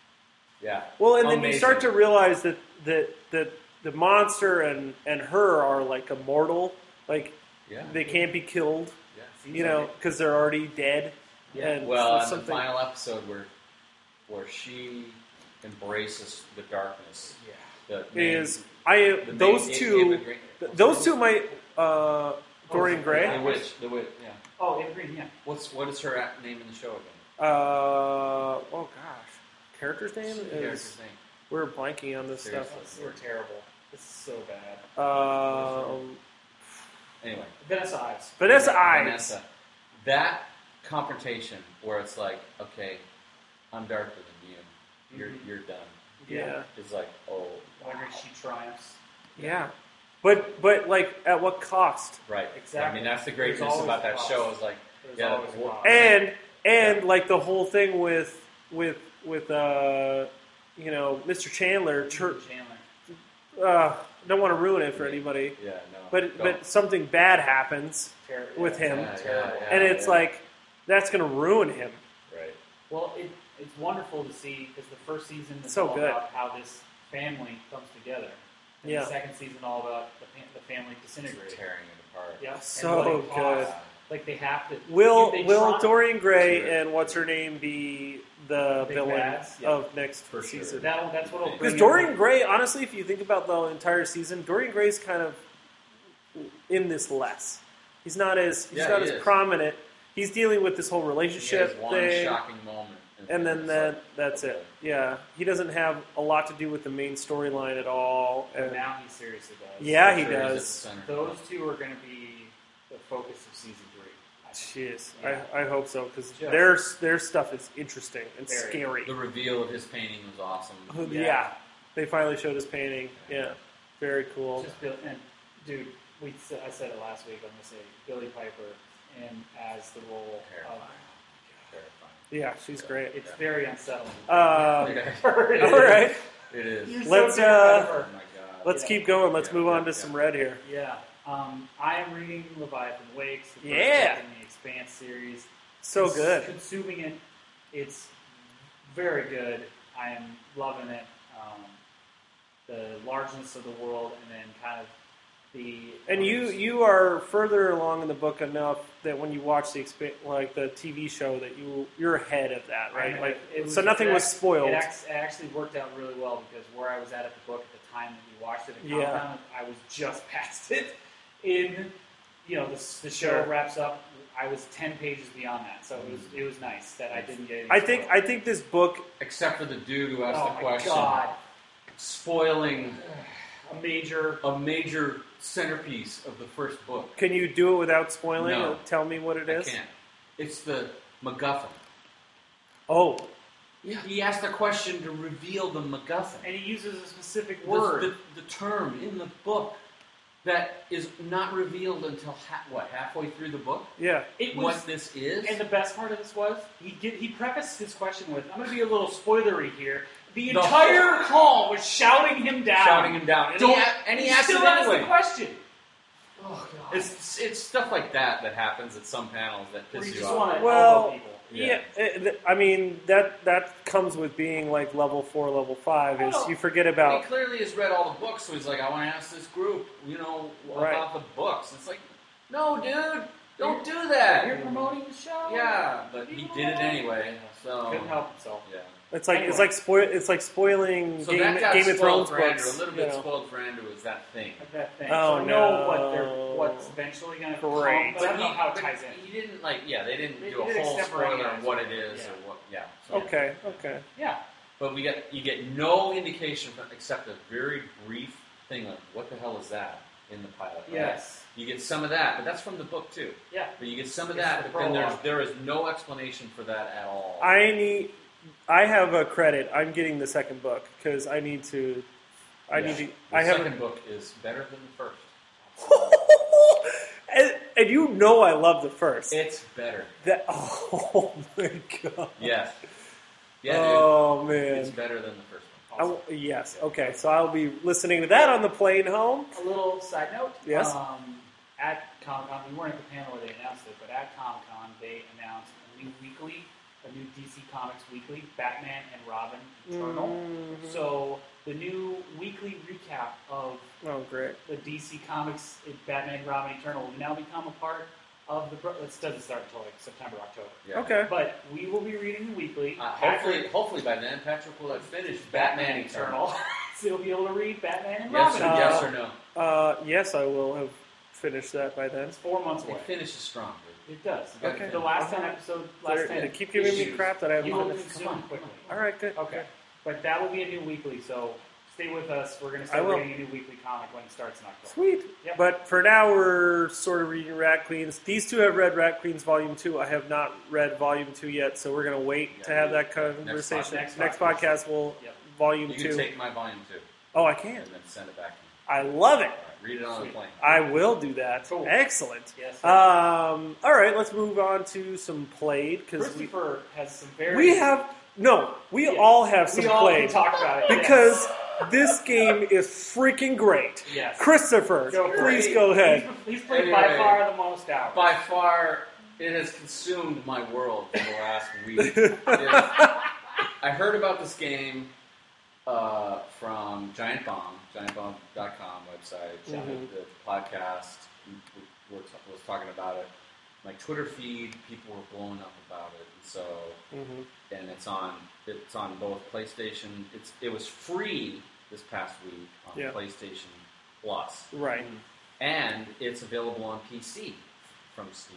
Yeah. Well, and then you Amazing. start to realize that that that the monster and and her are like immortal. Like Yeah. they can't be killed. yeah. Seems You know, like because they're already dead. Yeah. And Well, it's and the something. final episode where where she embraces the darkness. it. The main- is I the those main- two Ava Green- th- those two might uh, Dorian Oh, Gray. The witch. The witch. Yeah. Yeah. Oh, Ava Green, yeah. What's what is her act- name in the show again? Uh, oh gosh, character's name The is character's name. we're blanking on this Seriously. stuff. We're terrible. This is so bad. Um, Anyway. Vanessa Ives. Vanessa Ives. Vanessa. That confrontation where it's like, okay, I'm darker than you. You're Mhm. you're done. Yeah. It's like, oh, When she triumphs. Yeah, but but like at what cost? right. Exactly. I mean, that's the There's greatness always about a that cost. show. Is like, There's yeah, always a well, cost. And and Yeah. like the whole thing with with with uh you know Mister Chandler tur- Chandler. uh, don't want to ruin it for anybody, Yeah, no. but Don't. but something bad happens Terrible. with him, Yeah, terrible. yeah, and it's yeah. like that's going to ruin him. Right. Well, it, it's wonderful to see because the first season is So all good. about how this family comes together. And Yeah. the second season all about the, fa- the family disintegrating. Tearing it apart. Yeah. and So what it good. costs. Like they have to. Will they Will try- Dorian Gray Sure. and what's her name be the Big villain bads? Yeah. of next For sure. season? That'll, that's what'll bring Because in- Dorian Gray, honestly, if you think about the entire season, Dorian Gray's kind of in this less. He's not as he's Yeah, not he as is. prominent. He's dealing with this whole He relationship has one thing, shocking moment. and then it's that like, that's okay. it. Yeah, he doesn't have a lot to do with the main storyline at all. But And now he seriously does. Yeah, For he sure he's at the does. center. Those two are going to be the focus of season three. I think. jeez, Yeah. I, I hope so because Just- their their stuff is interesting and Very. scary. The reveal of his painting was awesome. Yeah. Yeah. They finally showed his painting. Yeah, very cool. Just Bill, and dude, we said, I said it last week. I'm gonna say Billy Piper, and as the role Terrifying. of, Terrifying. Yeah, she's great. it's very unsettling. Um, Yeah. all right, It is. You're so Let's, terrified uh, of her. Oh my god. let's Yeah. keep going. Let's Yeah, move on yeah, to yeah. some red here. Yeah, um, I am reading Leviathan Wakes. The first Yeah. book in the Expanse series. So Cons- good. Consuming it, it's very good. I am loving it. Um, the largeness of the world, and then kind of the And you you are further along in the book enough that when you watch the expa- like the T V show that you you're ahead of that, right? I- Like it was- so nothing it was act- spoiled. It, act- it actually worked out really well because where I was at at the book at the time that we watched it at Yeah. Comic-Con, I was just past it. In you know the, the show Sure. wraps up, I was ten pages beyond that, so it was it was nice that I didn't get. Any I think spoiled. I think this book. Except for the dude who asked Oh the my question, god, spoiling a major. a major centerpiece of the first book. Can you do it without spoiling? No. Or tell me what it I is. can't. It's the MacGuffin. Oh, Yeah. He asked a question to reveal the MacGuffin. And he uses a specific The- word. The, the term in the book that is not revealed until ha- what halfway through the book. yeah. it was, What this is? and the best part of this was he get, he prefaced his question with, "I'm going to be a little spoilery here." The The entire call was shouting him down, shouting him down, and he, Don't- a- and he, he asked still it asked anyway. the question. Oh god! It's it's stuff like that that happens at some panels that Where piss you you just off. want to Well, elbow people. Yeah, it- th- I mean that that comes with being like level four, level five. Is Oh, you forget He about clearly has read all the books, so he's like, I want to ask this group, you know, Right. about the books. It's like, no, dude, don't do that. You're promoting the show. Yeah, but he did it anyway. So Couldn't help himself. yeah. it's like Anyway. it's like spoil it's like spoiling So Game, that got Game of spoiled Thrones for Andrew. books. A little you bit know. spoiled for Andrew was that thing. Like that thing. Oh, so I know no. what they're, what's eventually going to come, Great. but I don't know how it but ties in. he didn't like, yeah, they didn't They do a did whole spoiler extemporaneous. on what it is Yeah. or what. Yeah. So. Okay, okay. Yeah. But we get you get no indication from except a very brief thing like what the hell is that in the pilot. right? Yes. You get some of that, but that's from the book too. Yeah. But you get some of It's that, the but then there's prologue. there is no explanation for that at all. I need. I have a credit. I'm getting the second book because I need to. I Yeah. need to. The I have. second book is better than the first. and, and you know I love the first. It's better. That. Oh my god. Yes. Yeah, oh dude. man. It's better than the first I one. w- yes. Okay. So I'll be listening to that on the plane home. A little side note. Yes. Um, at Comic Con, we weren't at the panel where they announced it, but at Comic Con they announced a new weekly, a new D C Comics weekly, Batman and Robin Eternal. Mhm. So the new weekly recap of Oh, great. the D C Comics Batman and Robin Eternal will now become a part of the. It doesn't start until like September, October. Yeah. Okay. But we will be reading the weekly. Uh, hopefully, Patrick- hopefully by then Patrick will have finished Batman Batman Eternal. Eternal. So you'll be able to read Batman and Yes or, Robin. yes Uh, or no? Uh, yes, I will have finished that by then. It's four months It away. finishes strong, dude. It does. You gotta Okay. The last ten episodes, last They're- ten. they keep giving me issues, crap that I You will haven't. consume quickly. All right, good. Okay. But that will be a new weekly, so stay with us. We're going to I start will. reading a new weekly comic when it starts in October. Sweet. Yep. But for now, we're sort of reading Rat Queens. These two have read Rat Queens Volume two. I have not read Volume two yet, so we're going to wait Yeah, to have yeah. that conversation. Next Next, podcast. podcast, will Yep. Volume You two. can take my volume two oh, I can. and then send it back to me. I love it. All right, read it on Sweet. the plane. I will do that. Cool. Excellent. Yes. Um, all right, let's move on to some played because we, Christopher has some very. we have no. We Yeah. all have some we all played can talk about it because yes. This game is freaking great. Yes. Christopher, Go for please it. go ahead. He's, he's played by Anyway. far the most hours. By far, it has consumed my world for the last week. It- I heard about this game uh, from Giant Bomb, giant bomb dot com website. Mhm. The podcast we were, was talking about it. My Twitter feed, people were blowing up about it. And so, Mhm. and it's on it's on both PlayStation. It's it was free this past week on Yeah. PlayStation Plus, Right. and it's available on P C from Steam.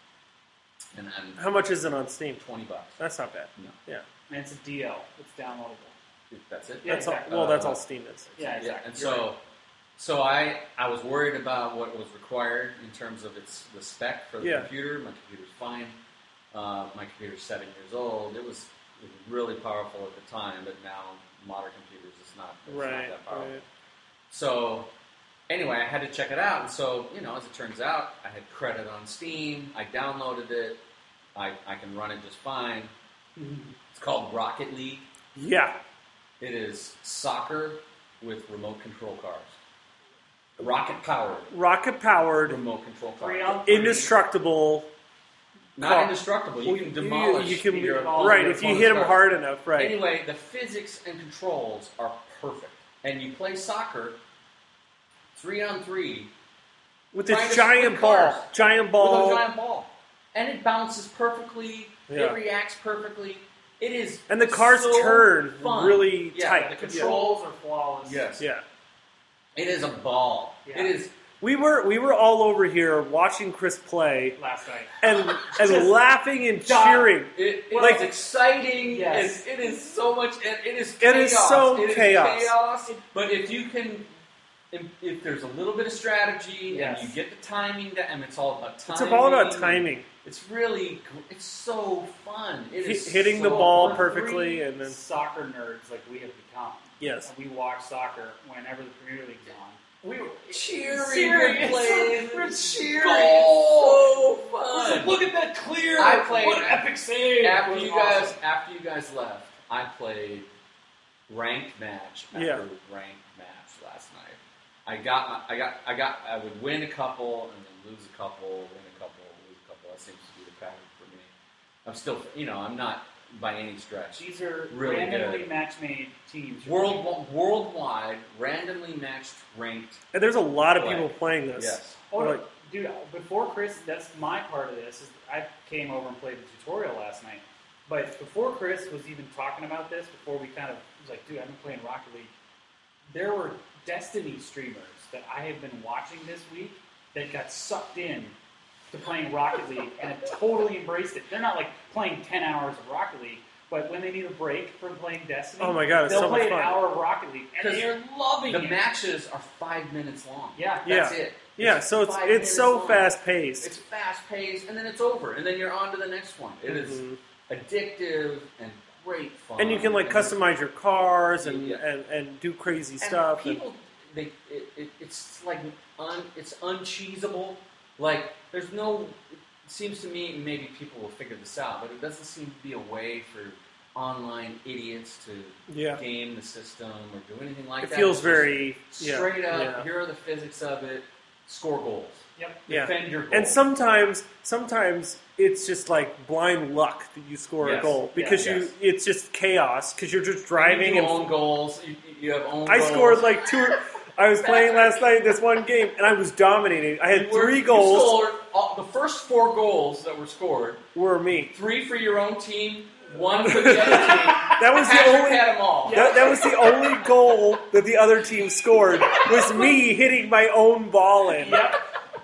And I'm How much is it on Steam? twenty bucks. That's not bad. No. Yeah. And it's a D L. It's downloadable. That's it. Yeah, That's exactly. all, well, that's Uh, all Steam is. Yeah, Yeah, exactly. and You're so, right. so I I was worried about what was required in terms of its the spec for the Yeah. computer. My computer's fine. Uh, my computer's seven years old. It was, it was really powerful at the time, but now modern computers, it's not, it's not Right. that powerful. Right. So anyway, I had to check it out, and so you know, as it turns out, I had credit on Steam. I downloaded it. I I can run it just fine. It's called Rocket League. Yeah. It is soccer with remote control cars. Rocket powered Rocket powered, remote control Three cars. on three. indestructible. Not car. indestructible. You Well, can demolish. You, can, your, demolish right, your if you opponent's hit them cars. hard enough, right. Anyway, the physics and controls are perfect. And you play soccer three on three With trying this to giant sprint ball. cars Giant ball. with a giant ball. And it bounces perfectly. Yeah. It reacts perfectly. It is And the cars so turn fun. really Yeah, tight. the The control- controls are flawless. Yes. Yeah. It is a ball. Yeah. It is. We were we were all over here watching Chris play Last night. and and Just laughing and die. cheering. It, it Like- is exciting. Yes. and it is so much. And it is. It chaos. is so It is chaos. chaos. But if you can, if, if there's a little bit of strategy Yes. and you get the timing, that, and it's all about timing. It's all about timing. It's really. gr- It's so fun. It Hi- is hitting the so ball fun. perfectly Three and then soccer nerds like we have become. yes. And we watch soccer whenever the Premier League's on. We were cheering Serious. good plays. We're cheering. So fun. Look at that clear! I played- what an epic save! After It was you guys, awesome. after you guys left, I played ranked match after Yeah. ranked match last night. I got, my- I got, I got, I would win a couple and then lose a couple, win a couple, lose a couple. That seems to be the pattern for me. I'm still, you know, I'm not by any stretch. These are Really randomly good. match-made teams. World, worldwide, randomly matched, ranked. And there's a lot of Play. people playing this. Yes. Oh, Like- dude, before Chris, that's my part of this. Is I came over and played the tutorial last night. But before Chris was even talking about this, before we kind of was like, dude, I've been playing Rocket League. There were Destiny streamers that I have been watching this week that got sucked in to playing Rocket League and have totally embraced it. They're not like playing ten hours of Rocket League, but when they need a break from playing Destiny, Oh my God, it's they'll so play much an fun. hour of Rocket League and 'Cause they're loving The it. matches are five minutes long. Yeah. That's Yeah. it. Yeah, so it's five it's minutes so long. fast paced. It's fast paced, and then it's over, and then you're on to the next one. It is Mhm. addictive and great fun. And you can like customize your cars and, Yeah. and, and do crazy and stuff. and- People, they, it, it, it's like un, it's uncheesable. Like there's no. It seems to me maybe people will figure this out, but it doesn't seem to be a way for online idiots to yeah, game the system or do anything like it that. feels It's very just yeah, straight up. yeah. Here are the physics of it. Score goals. Yep. Yeah. Defend your goals. And sometimes, sometimes it's just like blind luck that you score Yes. a goal because Yeah, you yes. it's just chaos because you're just And driving you and do own goals. You, you have own. I goals. scored like two. I was playing last night this one game and I was dominating. I had You were- three you goals scored all, the first four goals that were scored. were me. Three for your own team, one for the other team. That was the Patrick only. had them all. That, that was the only goal that the other team scored was me hitting my own ball in. Yep.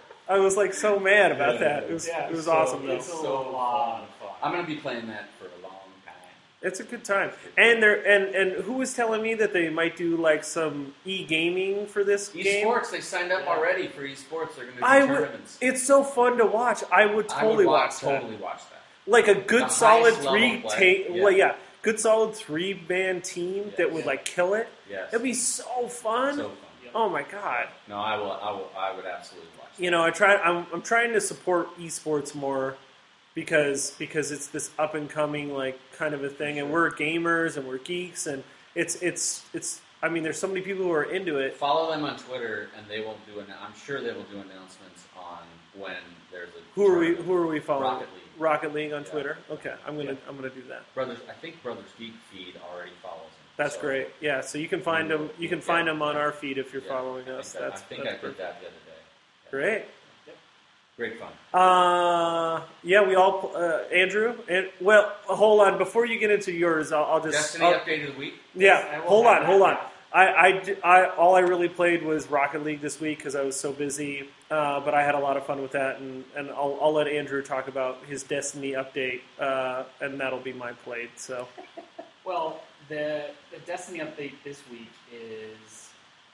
I was like so mad about Yeah. that. It was Yeah, it was so- awesome though. It's a So lot of fun. I'm going to be playing that for a long time. It's a good time. And there and and who was telling me that they might do like some e-gaming for this game? Esports, they signed up Yeah. already for esports. They're going to do I would. tournaments. It's so fun to watch. I would I totally would watch, watch, that. totally watch that. Like a good The solid highest level three play. ta- Yeah. well, yeah, good solid three band team that would Yes. like kill it. Yes. It'd be so fun. so fun. Oh my god. No, I will. I will. I would absolutely watch. You know, I try. I'm I'm trying to support esports more because because it's this up and coming like kind of a thing, and we're gamers and we're geeks, and it's it's it's I mean, there's so many people who are into it. Follow them on Twitter, and they will do. An, I'm sure they will do announcements on when there's a. Who are we? tournament. Who are we following? Rocket League. Rocket League on Yeah. Twitter. Okay, I'm gonna Yeah. I'm gonna do that. Brothers, I think Brothers Geek feed already follows them. That's so, great. Yeah, so you can find them. You can find Yeah. them on our feed if you're yeah, following I us. think that- That's I think that's I did perfect. that the other day. Yeah. Great. Great fun. Uh, yeah, we all uh, Andrew. And well, hold on. Before you get into yours, I'll, I'll just Destiny I'll- update of the week. Yeah, I will hold have on, that hold on. now. I, I, d- I- all I really played was Rocket League this week because I was so busy. Uh, but I had a lot of fun with that, and, and I'll, I'll let Andrew talk about his Destiny update, uh, and that'll be my plate. So Well, the, the Destiny update this week is,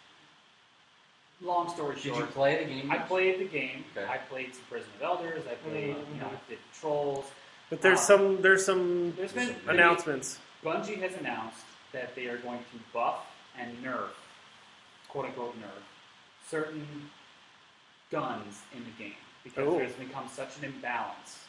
long story Did short, you play the game? I played the game. Okay. I played some Prison of Elders. I played, Mhm. you know, did Trolls. but there's Uh, some there's some There's been announcements. Bungie has announced that they are going to buff and nerf, quote unquote nerf, certain guns in the game because Oh. there's become such an imbalance.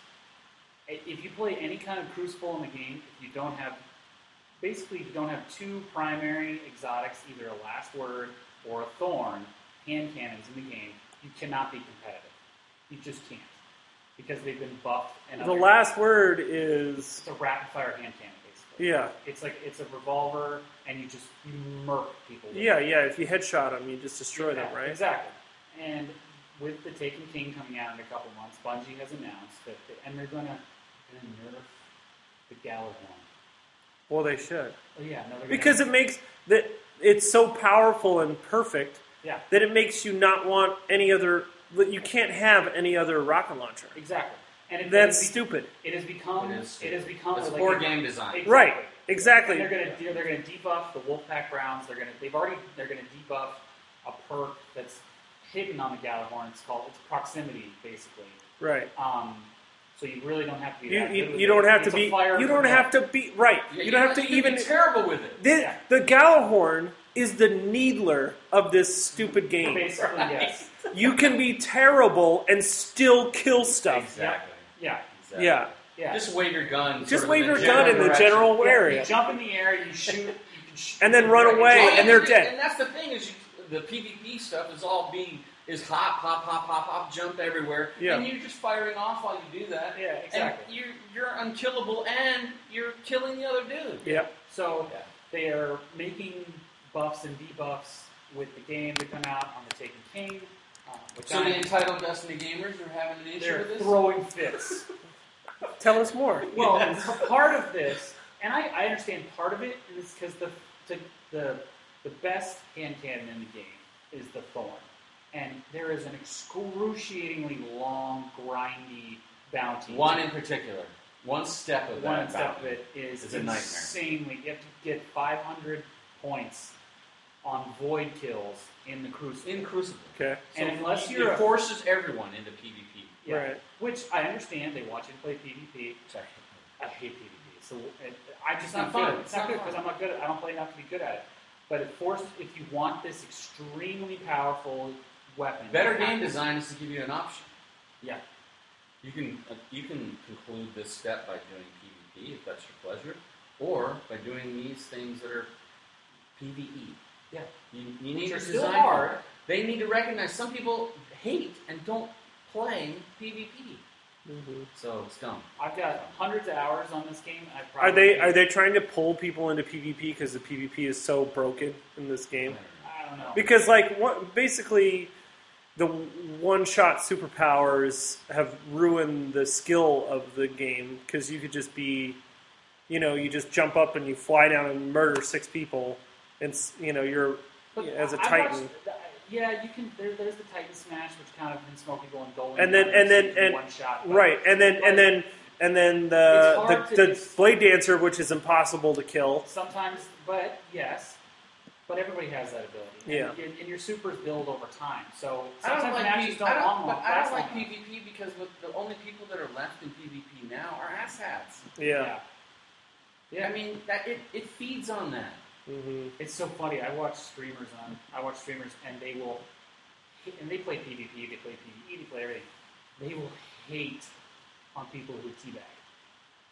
I- If you play any kind of Crucible in the game, if you don't have, basically, if you don't have two primary exotics, either a Last Word or a Thorn, hand cannons in the game, you cannot be competitive. You just can't because they've been buffed. And The last word is it's a rapid fire hand cannon, basically. yeah, It's like it's a revolver, and you just you murk people. with yeah, it. yeah. If you headshot them, you just destroy Yeah, them, right? Exactly. And with the Taken King coming out in a couple months, Bungie has announced that, they, and they're going to nerf the Gallagher. Well, they should Oh yeah, no, they're gonna- because it makes that it's so powerful and perfect yeah, that it makes you not want any other. That you can't have any other rocket launcher. exactly. And it, That's it, has be- stupid. it has become It is it has become It's like poor a- game design. Exactly. Right. Exactly. And they're going to they're going to debuff the Wolfpack Browns. They're going to they've already they're going to debuff a perk that's hidden on the Gallagher. It's called it's proximity basically. Right. Um, so you really don't have to be. You, that good you, with you it. don't have to It's a be. fire You don't for have death. to be right. Yeah, You don't have to you can even. be terrible with it. The, Yeah. the Gallahorn is the needler of this stupid game. Basically, yes. You can be terrible and still kill stuff. Exactly. Yeah. exactly. Yeah. Yeah. Just wave your gun. Just sort of wave in your the gun in the direction. general Yeah, area. You jump in the air, you shoot, you can shoot And then run away, All you and they're have to do- dead. And that's the thing is, you, the PvP stuff is all being is hop, hop, hop, hop, hop, jump everywhere, Yeah. and you're just firing off while you do that. Yeah, exactly. And you're you're unkillable, and you're killing the other dude. Yep. So Yeah. they are making buffs and debuffs with the game to come out on the Taken King. Uh, which So I- the entitled Destiny gamers are having an issue they're with this. throwing fits. Tell us more. Well, p- part of this, and I, I understand part of it is because the, the the the best hand cannon in the game is the Thorn, and there is an excruciatingly long, grindy bounty. One in particular, one step of One that. step of bounty. it is It's a nightmare. insanely. You have to get five hundred points on void kills in the Crucible. in Crucible. Okay. And So unless it you're a- forces everyone into PvP. Yeah. Right. Which I understand. They want you to play PvP. Sorry. I hate PvP. So it, I just It's not not fun. good. It's, It's not not good fun. because I'm not good. At, I don't play enough to be good at it. But it forces if you want this extremely powerful weapon. Better you have game to- design is to give you an option. Yeah. You can uh, you can conclude this step by doing PvP if that's your pleasure, or by doing these things that are PvE. Yeah. You, you Which need are to still design hard. them. They need to recognize some people hate and don't play PvP, Mm-hmm. so it's dumb. I've got hundreds of hours on this game. I Are probably they are they trying to pull people into PvP because the PvP is so broken in this game? I don't know. Because like what, basically, the one-shot superpowers have ruined the skill of the game because you could just be, you know, you just jump up and you fly down and murder six people, and s- you know you're But as a I Titan. watched- yeah, you can. There, there's the Titan Smash, which kind of can smoke people and golden. And then- Gun, and then- which is and- one shot. but- Right, and then but and then and then It's the hard to- the, the it's- blade dancer, which is impossible to kill. Sometimes, but yes, but everybody has that ability. Yeah. And, and your supers build over time, so I don't sometimes like matches P- don't I don't, long but I last don't like long. PvP because with the only people that are left in PvP now are asshats. Yeah. Yeah. Yeah. I mean that it, it feeds on that. hmm It's so funny. I watch streamers on. I watch streamers, and they will, and they play PvP, they play PvE, they play everything. They will hate on people who teabag.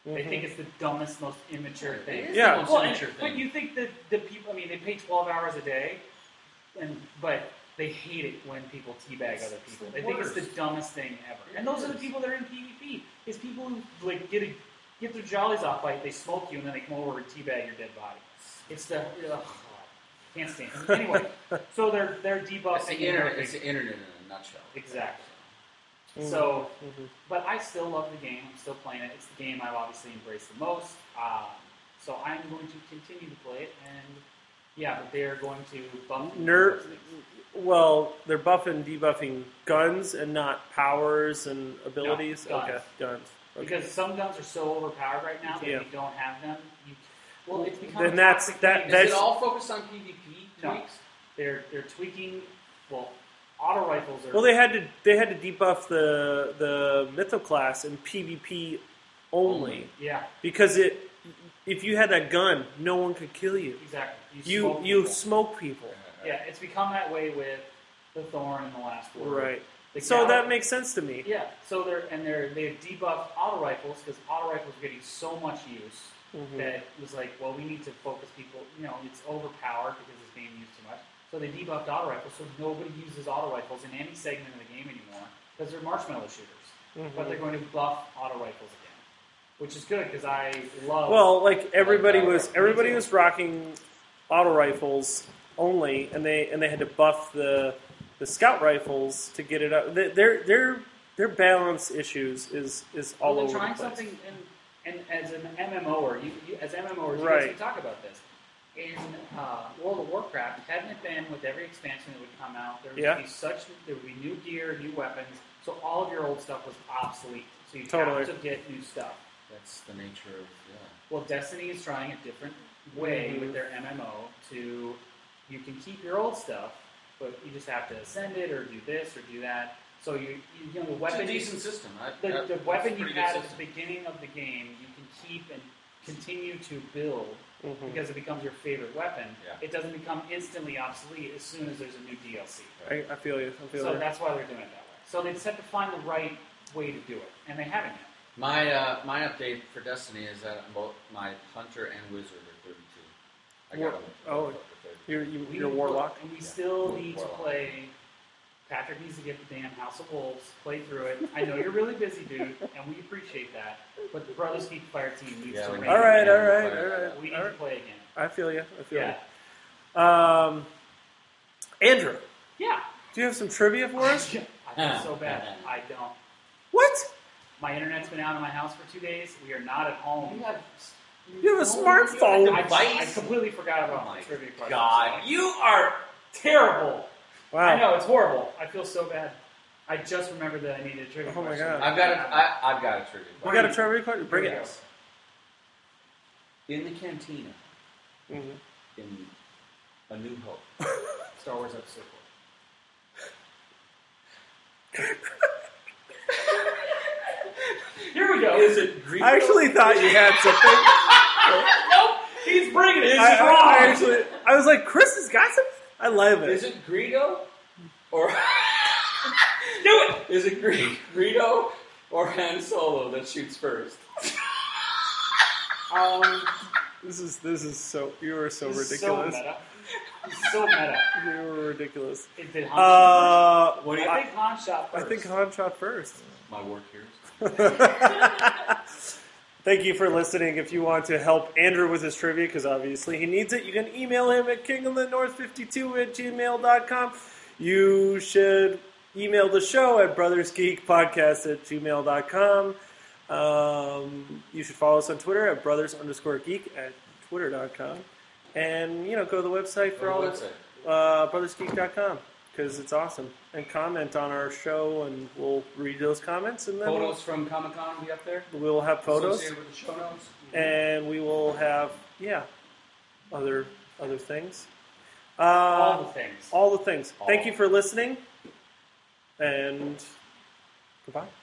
They Mhm. think it's the dumbest, most immature It thing. is Yeah. the most Well, and, immature but thing. you think that the people, I mean, they pay twelve hours a day, and but they hate it when people teabag It's other people. the They think it's the worst. dumbest thing ever. It And those are the is. people that are in PvP. Is people who like get a, get their jollies off by they smoke you and then they come over and teabag your dead body. It's the ugh, can't stand it. Anyway, so they're they're It's debuffing. the internet. It's the internet in a nutshell. Exactly. Mhm. So, Mhm. but I still love the game. I'm still playing it. It's the game I've obviously embraced the most. Um, so I'm going to continue to play it, and yeah, but they're going to buff and Ner- those things. Well, they're buffing, debuffing guns and not powers and abilities. No, guns. Okay, guns. Okay. Because some guns are so overpowered right now that Yeah. if you don't have them, you well, it's become Then a that's- toxic that- game. Is that's- it all focused on PvP No. tweaks? They're they're tweaking. Well, auto rifles are. Well, they had to they had to debuff the the mytho class in PvP only yeah, because it if you had that gun, no one could kill you. exactly. You smoke you people. smoke people. Yeah, it's become that way with the Thorn and the Last War. Right. The So Gal- that makes sense to me. Yeah, so they're and they're they've debuffed auto rifles because auto rifles are getting so much use Mhm. that it was like, well, we need to focus people. You know, it's overpowered because it's being used too much. So they debuffed auto rifles, so nobody uses auto rifles in any segment of the game anymore because they're marshmallow shooters. Mhm. But they're going to buff auto rifles again, which is good because I love. Well, like everybody Like, uh, was me everybody too. was rocking auto rifles only, and they and they had to buff the the scout rifles to get it up. Their their their, their balance issues is is all well, over they're trying the place. something, and, and as an MMOer, you, you as MMOers, you Right. guys can talk about this. In uh, World of Warcraft, hadn't it been with every expansion that would come out, there would Yeah. be such there would be new gear, new weapons, so all of your old stuff was obsolete. So you Totally. have to get new stuff. That's the nature of yeah. Well, Destiny is trying a different way Mhm. with their M M O to you can keep your old stuff, but you just have to ascend it or do this or do that. So you you, you know the It's weapon a decent system. I, the, that- the that's weapon a you pretty had good at the system. beginning of the game, you can keep and continue to build Mhm. because it becomes your favorite weapon. Yeah. It doesn't become instantly obsolete as soon as there's a new D L C. I, I feel you. I feel So you. that's why they're doing it that way. So they just have to find the right way to do it, and they haven't yet. My uh, my update for Destiny is that both my hunter and wizard are thirty-two. I War- got them. oh. up to thirty. You're you, We you're a need- warlock. and we Yeah. still War- need warlock. to play. Patrick needs to get the damn House of Wolves, play through it. I know you're really busy, dude, and we appreciate that. But the Brothers Keep Fire team needs Yeah, to we rein All it right, in. all right, Fire. all right. We need all to right. play again. I feel you. I feel Yeah. you. Um, Andrew, Yeah. do you have some trivia for us? I feel so bad. I don't. What? My internet's been out of my house for two days. We are not at home. You have, You have a smartphone. I, device? I completely forgot Oh about my my trivia question. God, you are Terrible. Wow. I know, it's horrible. I feel so bad. I just remembered that I needed a trivia Oh my question. God. I've got a, I, I've got a trivia. You got a trivia question? Bring Here we it. go. In the cantina, Mhm. in A New Hope, Star Wars Episode four. Here we go. is it Greedo? I actually thought you had something. Nope, he's bringing it. It's I, I- wrong. I actually, I was like, Chris has got something. I love it. Is it Greedo or Do it. is it Gre- Greedo or Han Solo that shoots first? Um, This is this is so. You are so this is ridiculous. So meta. This is so meta. You are ridiculous. It did Han shot Uh, What do first? you? I think Han shot I first. think Han shot first. My work here. Thank you for listening. If you want to help Andrew with his trivia, because obviously he needs it, you can email him at king of the north fifty-two at gmail dot com. You should email the show at brothersgeekpodcast at gmail dot com. Um, you should follow us on Twitter at brothers underscore geek at twitter dot com. And, you know, go to the website for all What's the it? uh, brothers geek dot com because it's awesome. And comment on our show, and we'll read those comments, and then Photos from Comic Con will be up there. we'll have photos. Associated with the show notes. And we will have, yeah, other other things. Uh, all the things. all the things. Thank All. you for listening, and goodbye.